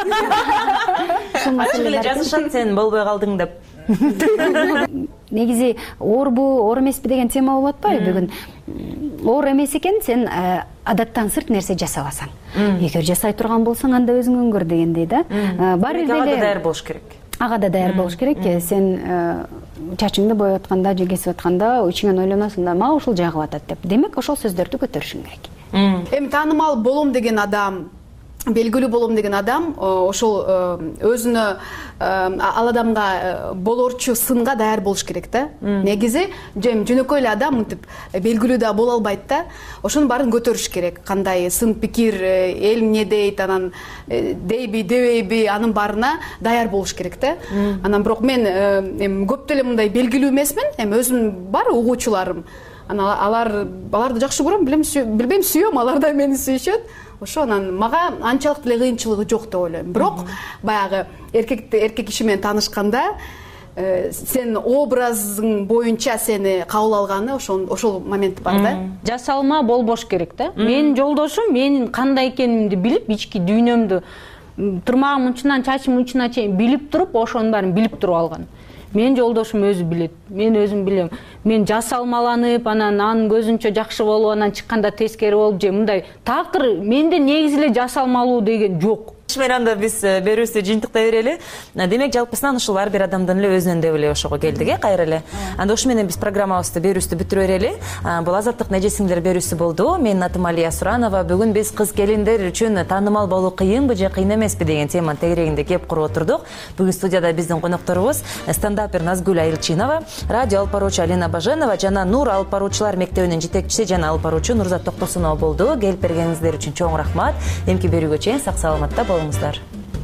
Ачык эле жазышат, сен болбой калдың деп. Негизи оорбу, оор эмеспи деген тема болуп атпайбы бүгүн? Оор эмес экен, сен адаттан сырт нерсе жасабасаң. Эгер жасай турган болсаң, анда өзүң өңгөр дегендей да. Баары эле ага да даяр болуш керек. Ага да даяр болуш керек. Сен чачыңды боеп атканда же кесип атканда ичиңен ойлоносуң да, мага ушул жагып атат деп. Демек, ошол сөздөрдү көтөрүшүң керек. Эми таанымал болом деген адам, белгилүү болом деген адам ошол өзүнө ал адамга болорчу сынга даяр болуш керек да. Негизи жөнөкөй эле адам мынтип белгилүү да боло албайт да. Ошонун баарын көтөрүш керек. Кандай сын пикир, эл эмне дейт, анан дейби, дебейби, анын баарына даяр болуш керек да. Анан бирок мен эми көп деле мындай белгилүү эмесмин. Эми өзүм бар угуучуларым. Анан алар аларды жакшы көрөм, билбейм, сүйөм, алар да мени сүйүшөт. Ошо анан мага анчалык деле кыйынчылыгы жок деп ойлойм. Бирок баягы эркекти эркек киши менен таанышканда сен образың боюнча сени кабыл алганы ошол ошол момент бар да. Жасалма болбош керек да. Менин жолдошум менин кандай экенимди билип, ички дүйнөмдү, тырмагымдын учунан чачымдын учуна чейин билип туруп, ошонун баарын билип туруп алган. Мен жолдошум өзү билет. Мен өзүм билем. Мен жасалмаланып, анан анын көзүнчө жакшы болуп, анан чыкканда тескери болуп же мындай такыр менде негизи эле жасалмалуу деген жок. менен анда биз берүүбүздү жыйынтыктай берели. Демек жалпысынан ушул ар бир адамдын эле өзүнөн деп эле ошого келдик, э, кайра эле. Анда ушу менен биз программабызды берүүбүздү бүтүрө берели. Бул азаттык нежесиңдер берүүсү болду. Менин атым Алия Суранова. Бүгүн биз кыз келиндер үчүн таанымал болуу кыйынбы же кыйын эмеспи деген теманын тегерегинде кеп куруп отурдук. Бүгүн студияда биздин конокторубуз стендапер Назгүл Айылчинова, радио алып баруучу Алина Баженова жана Нур алып баруучулар мектебинин жетекчиси жана алып баруучу Нурзат Токтосунова болду. Келип бергениңиздер үчүн чоң рахмат. Эмки берүүгө чейин сак саламатта болуңуздар.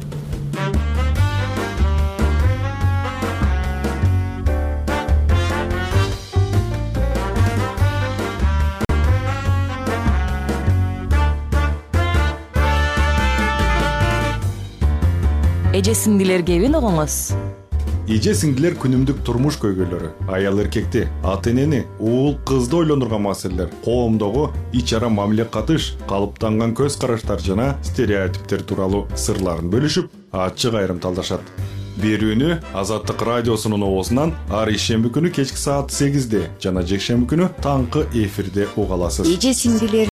Эже сиңдилер кебин угуңуз. Эже сиңдилер күнүмдүк турмуш көйгөйлөрү, аял эркекти, ата энени, уул кызды ойлондурган маселелер, коомдогу ич ара мамиле катыш, калыптанган көз караштар жана стереотиптер тууралуу сырларын бөлүшүп, ачык айрымталдашат. Берүүнү Азаттык радиосунун оозунан ар ишемби күнү кечки саат сегизде жана жекшемби күнү таңкы эфирде уга аласыз. Эже сиңдилер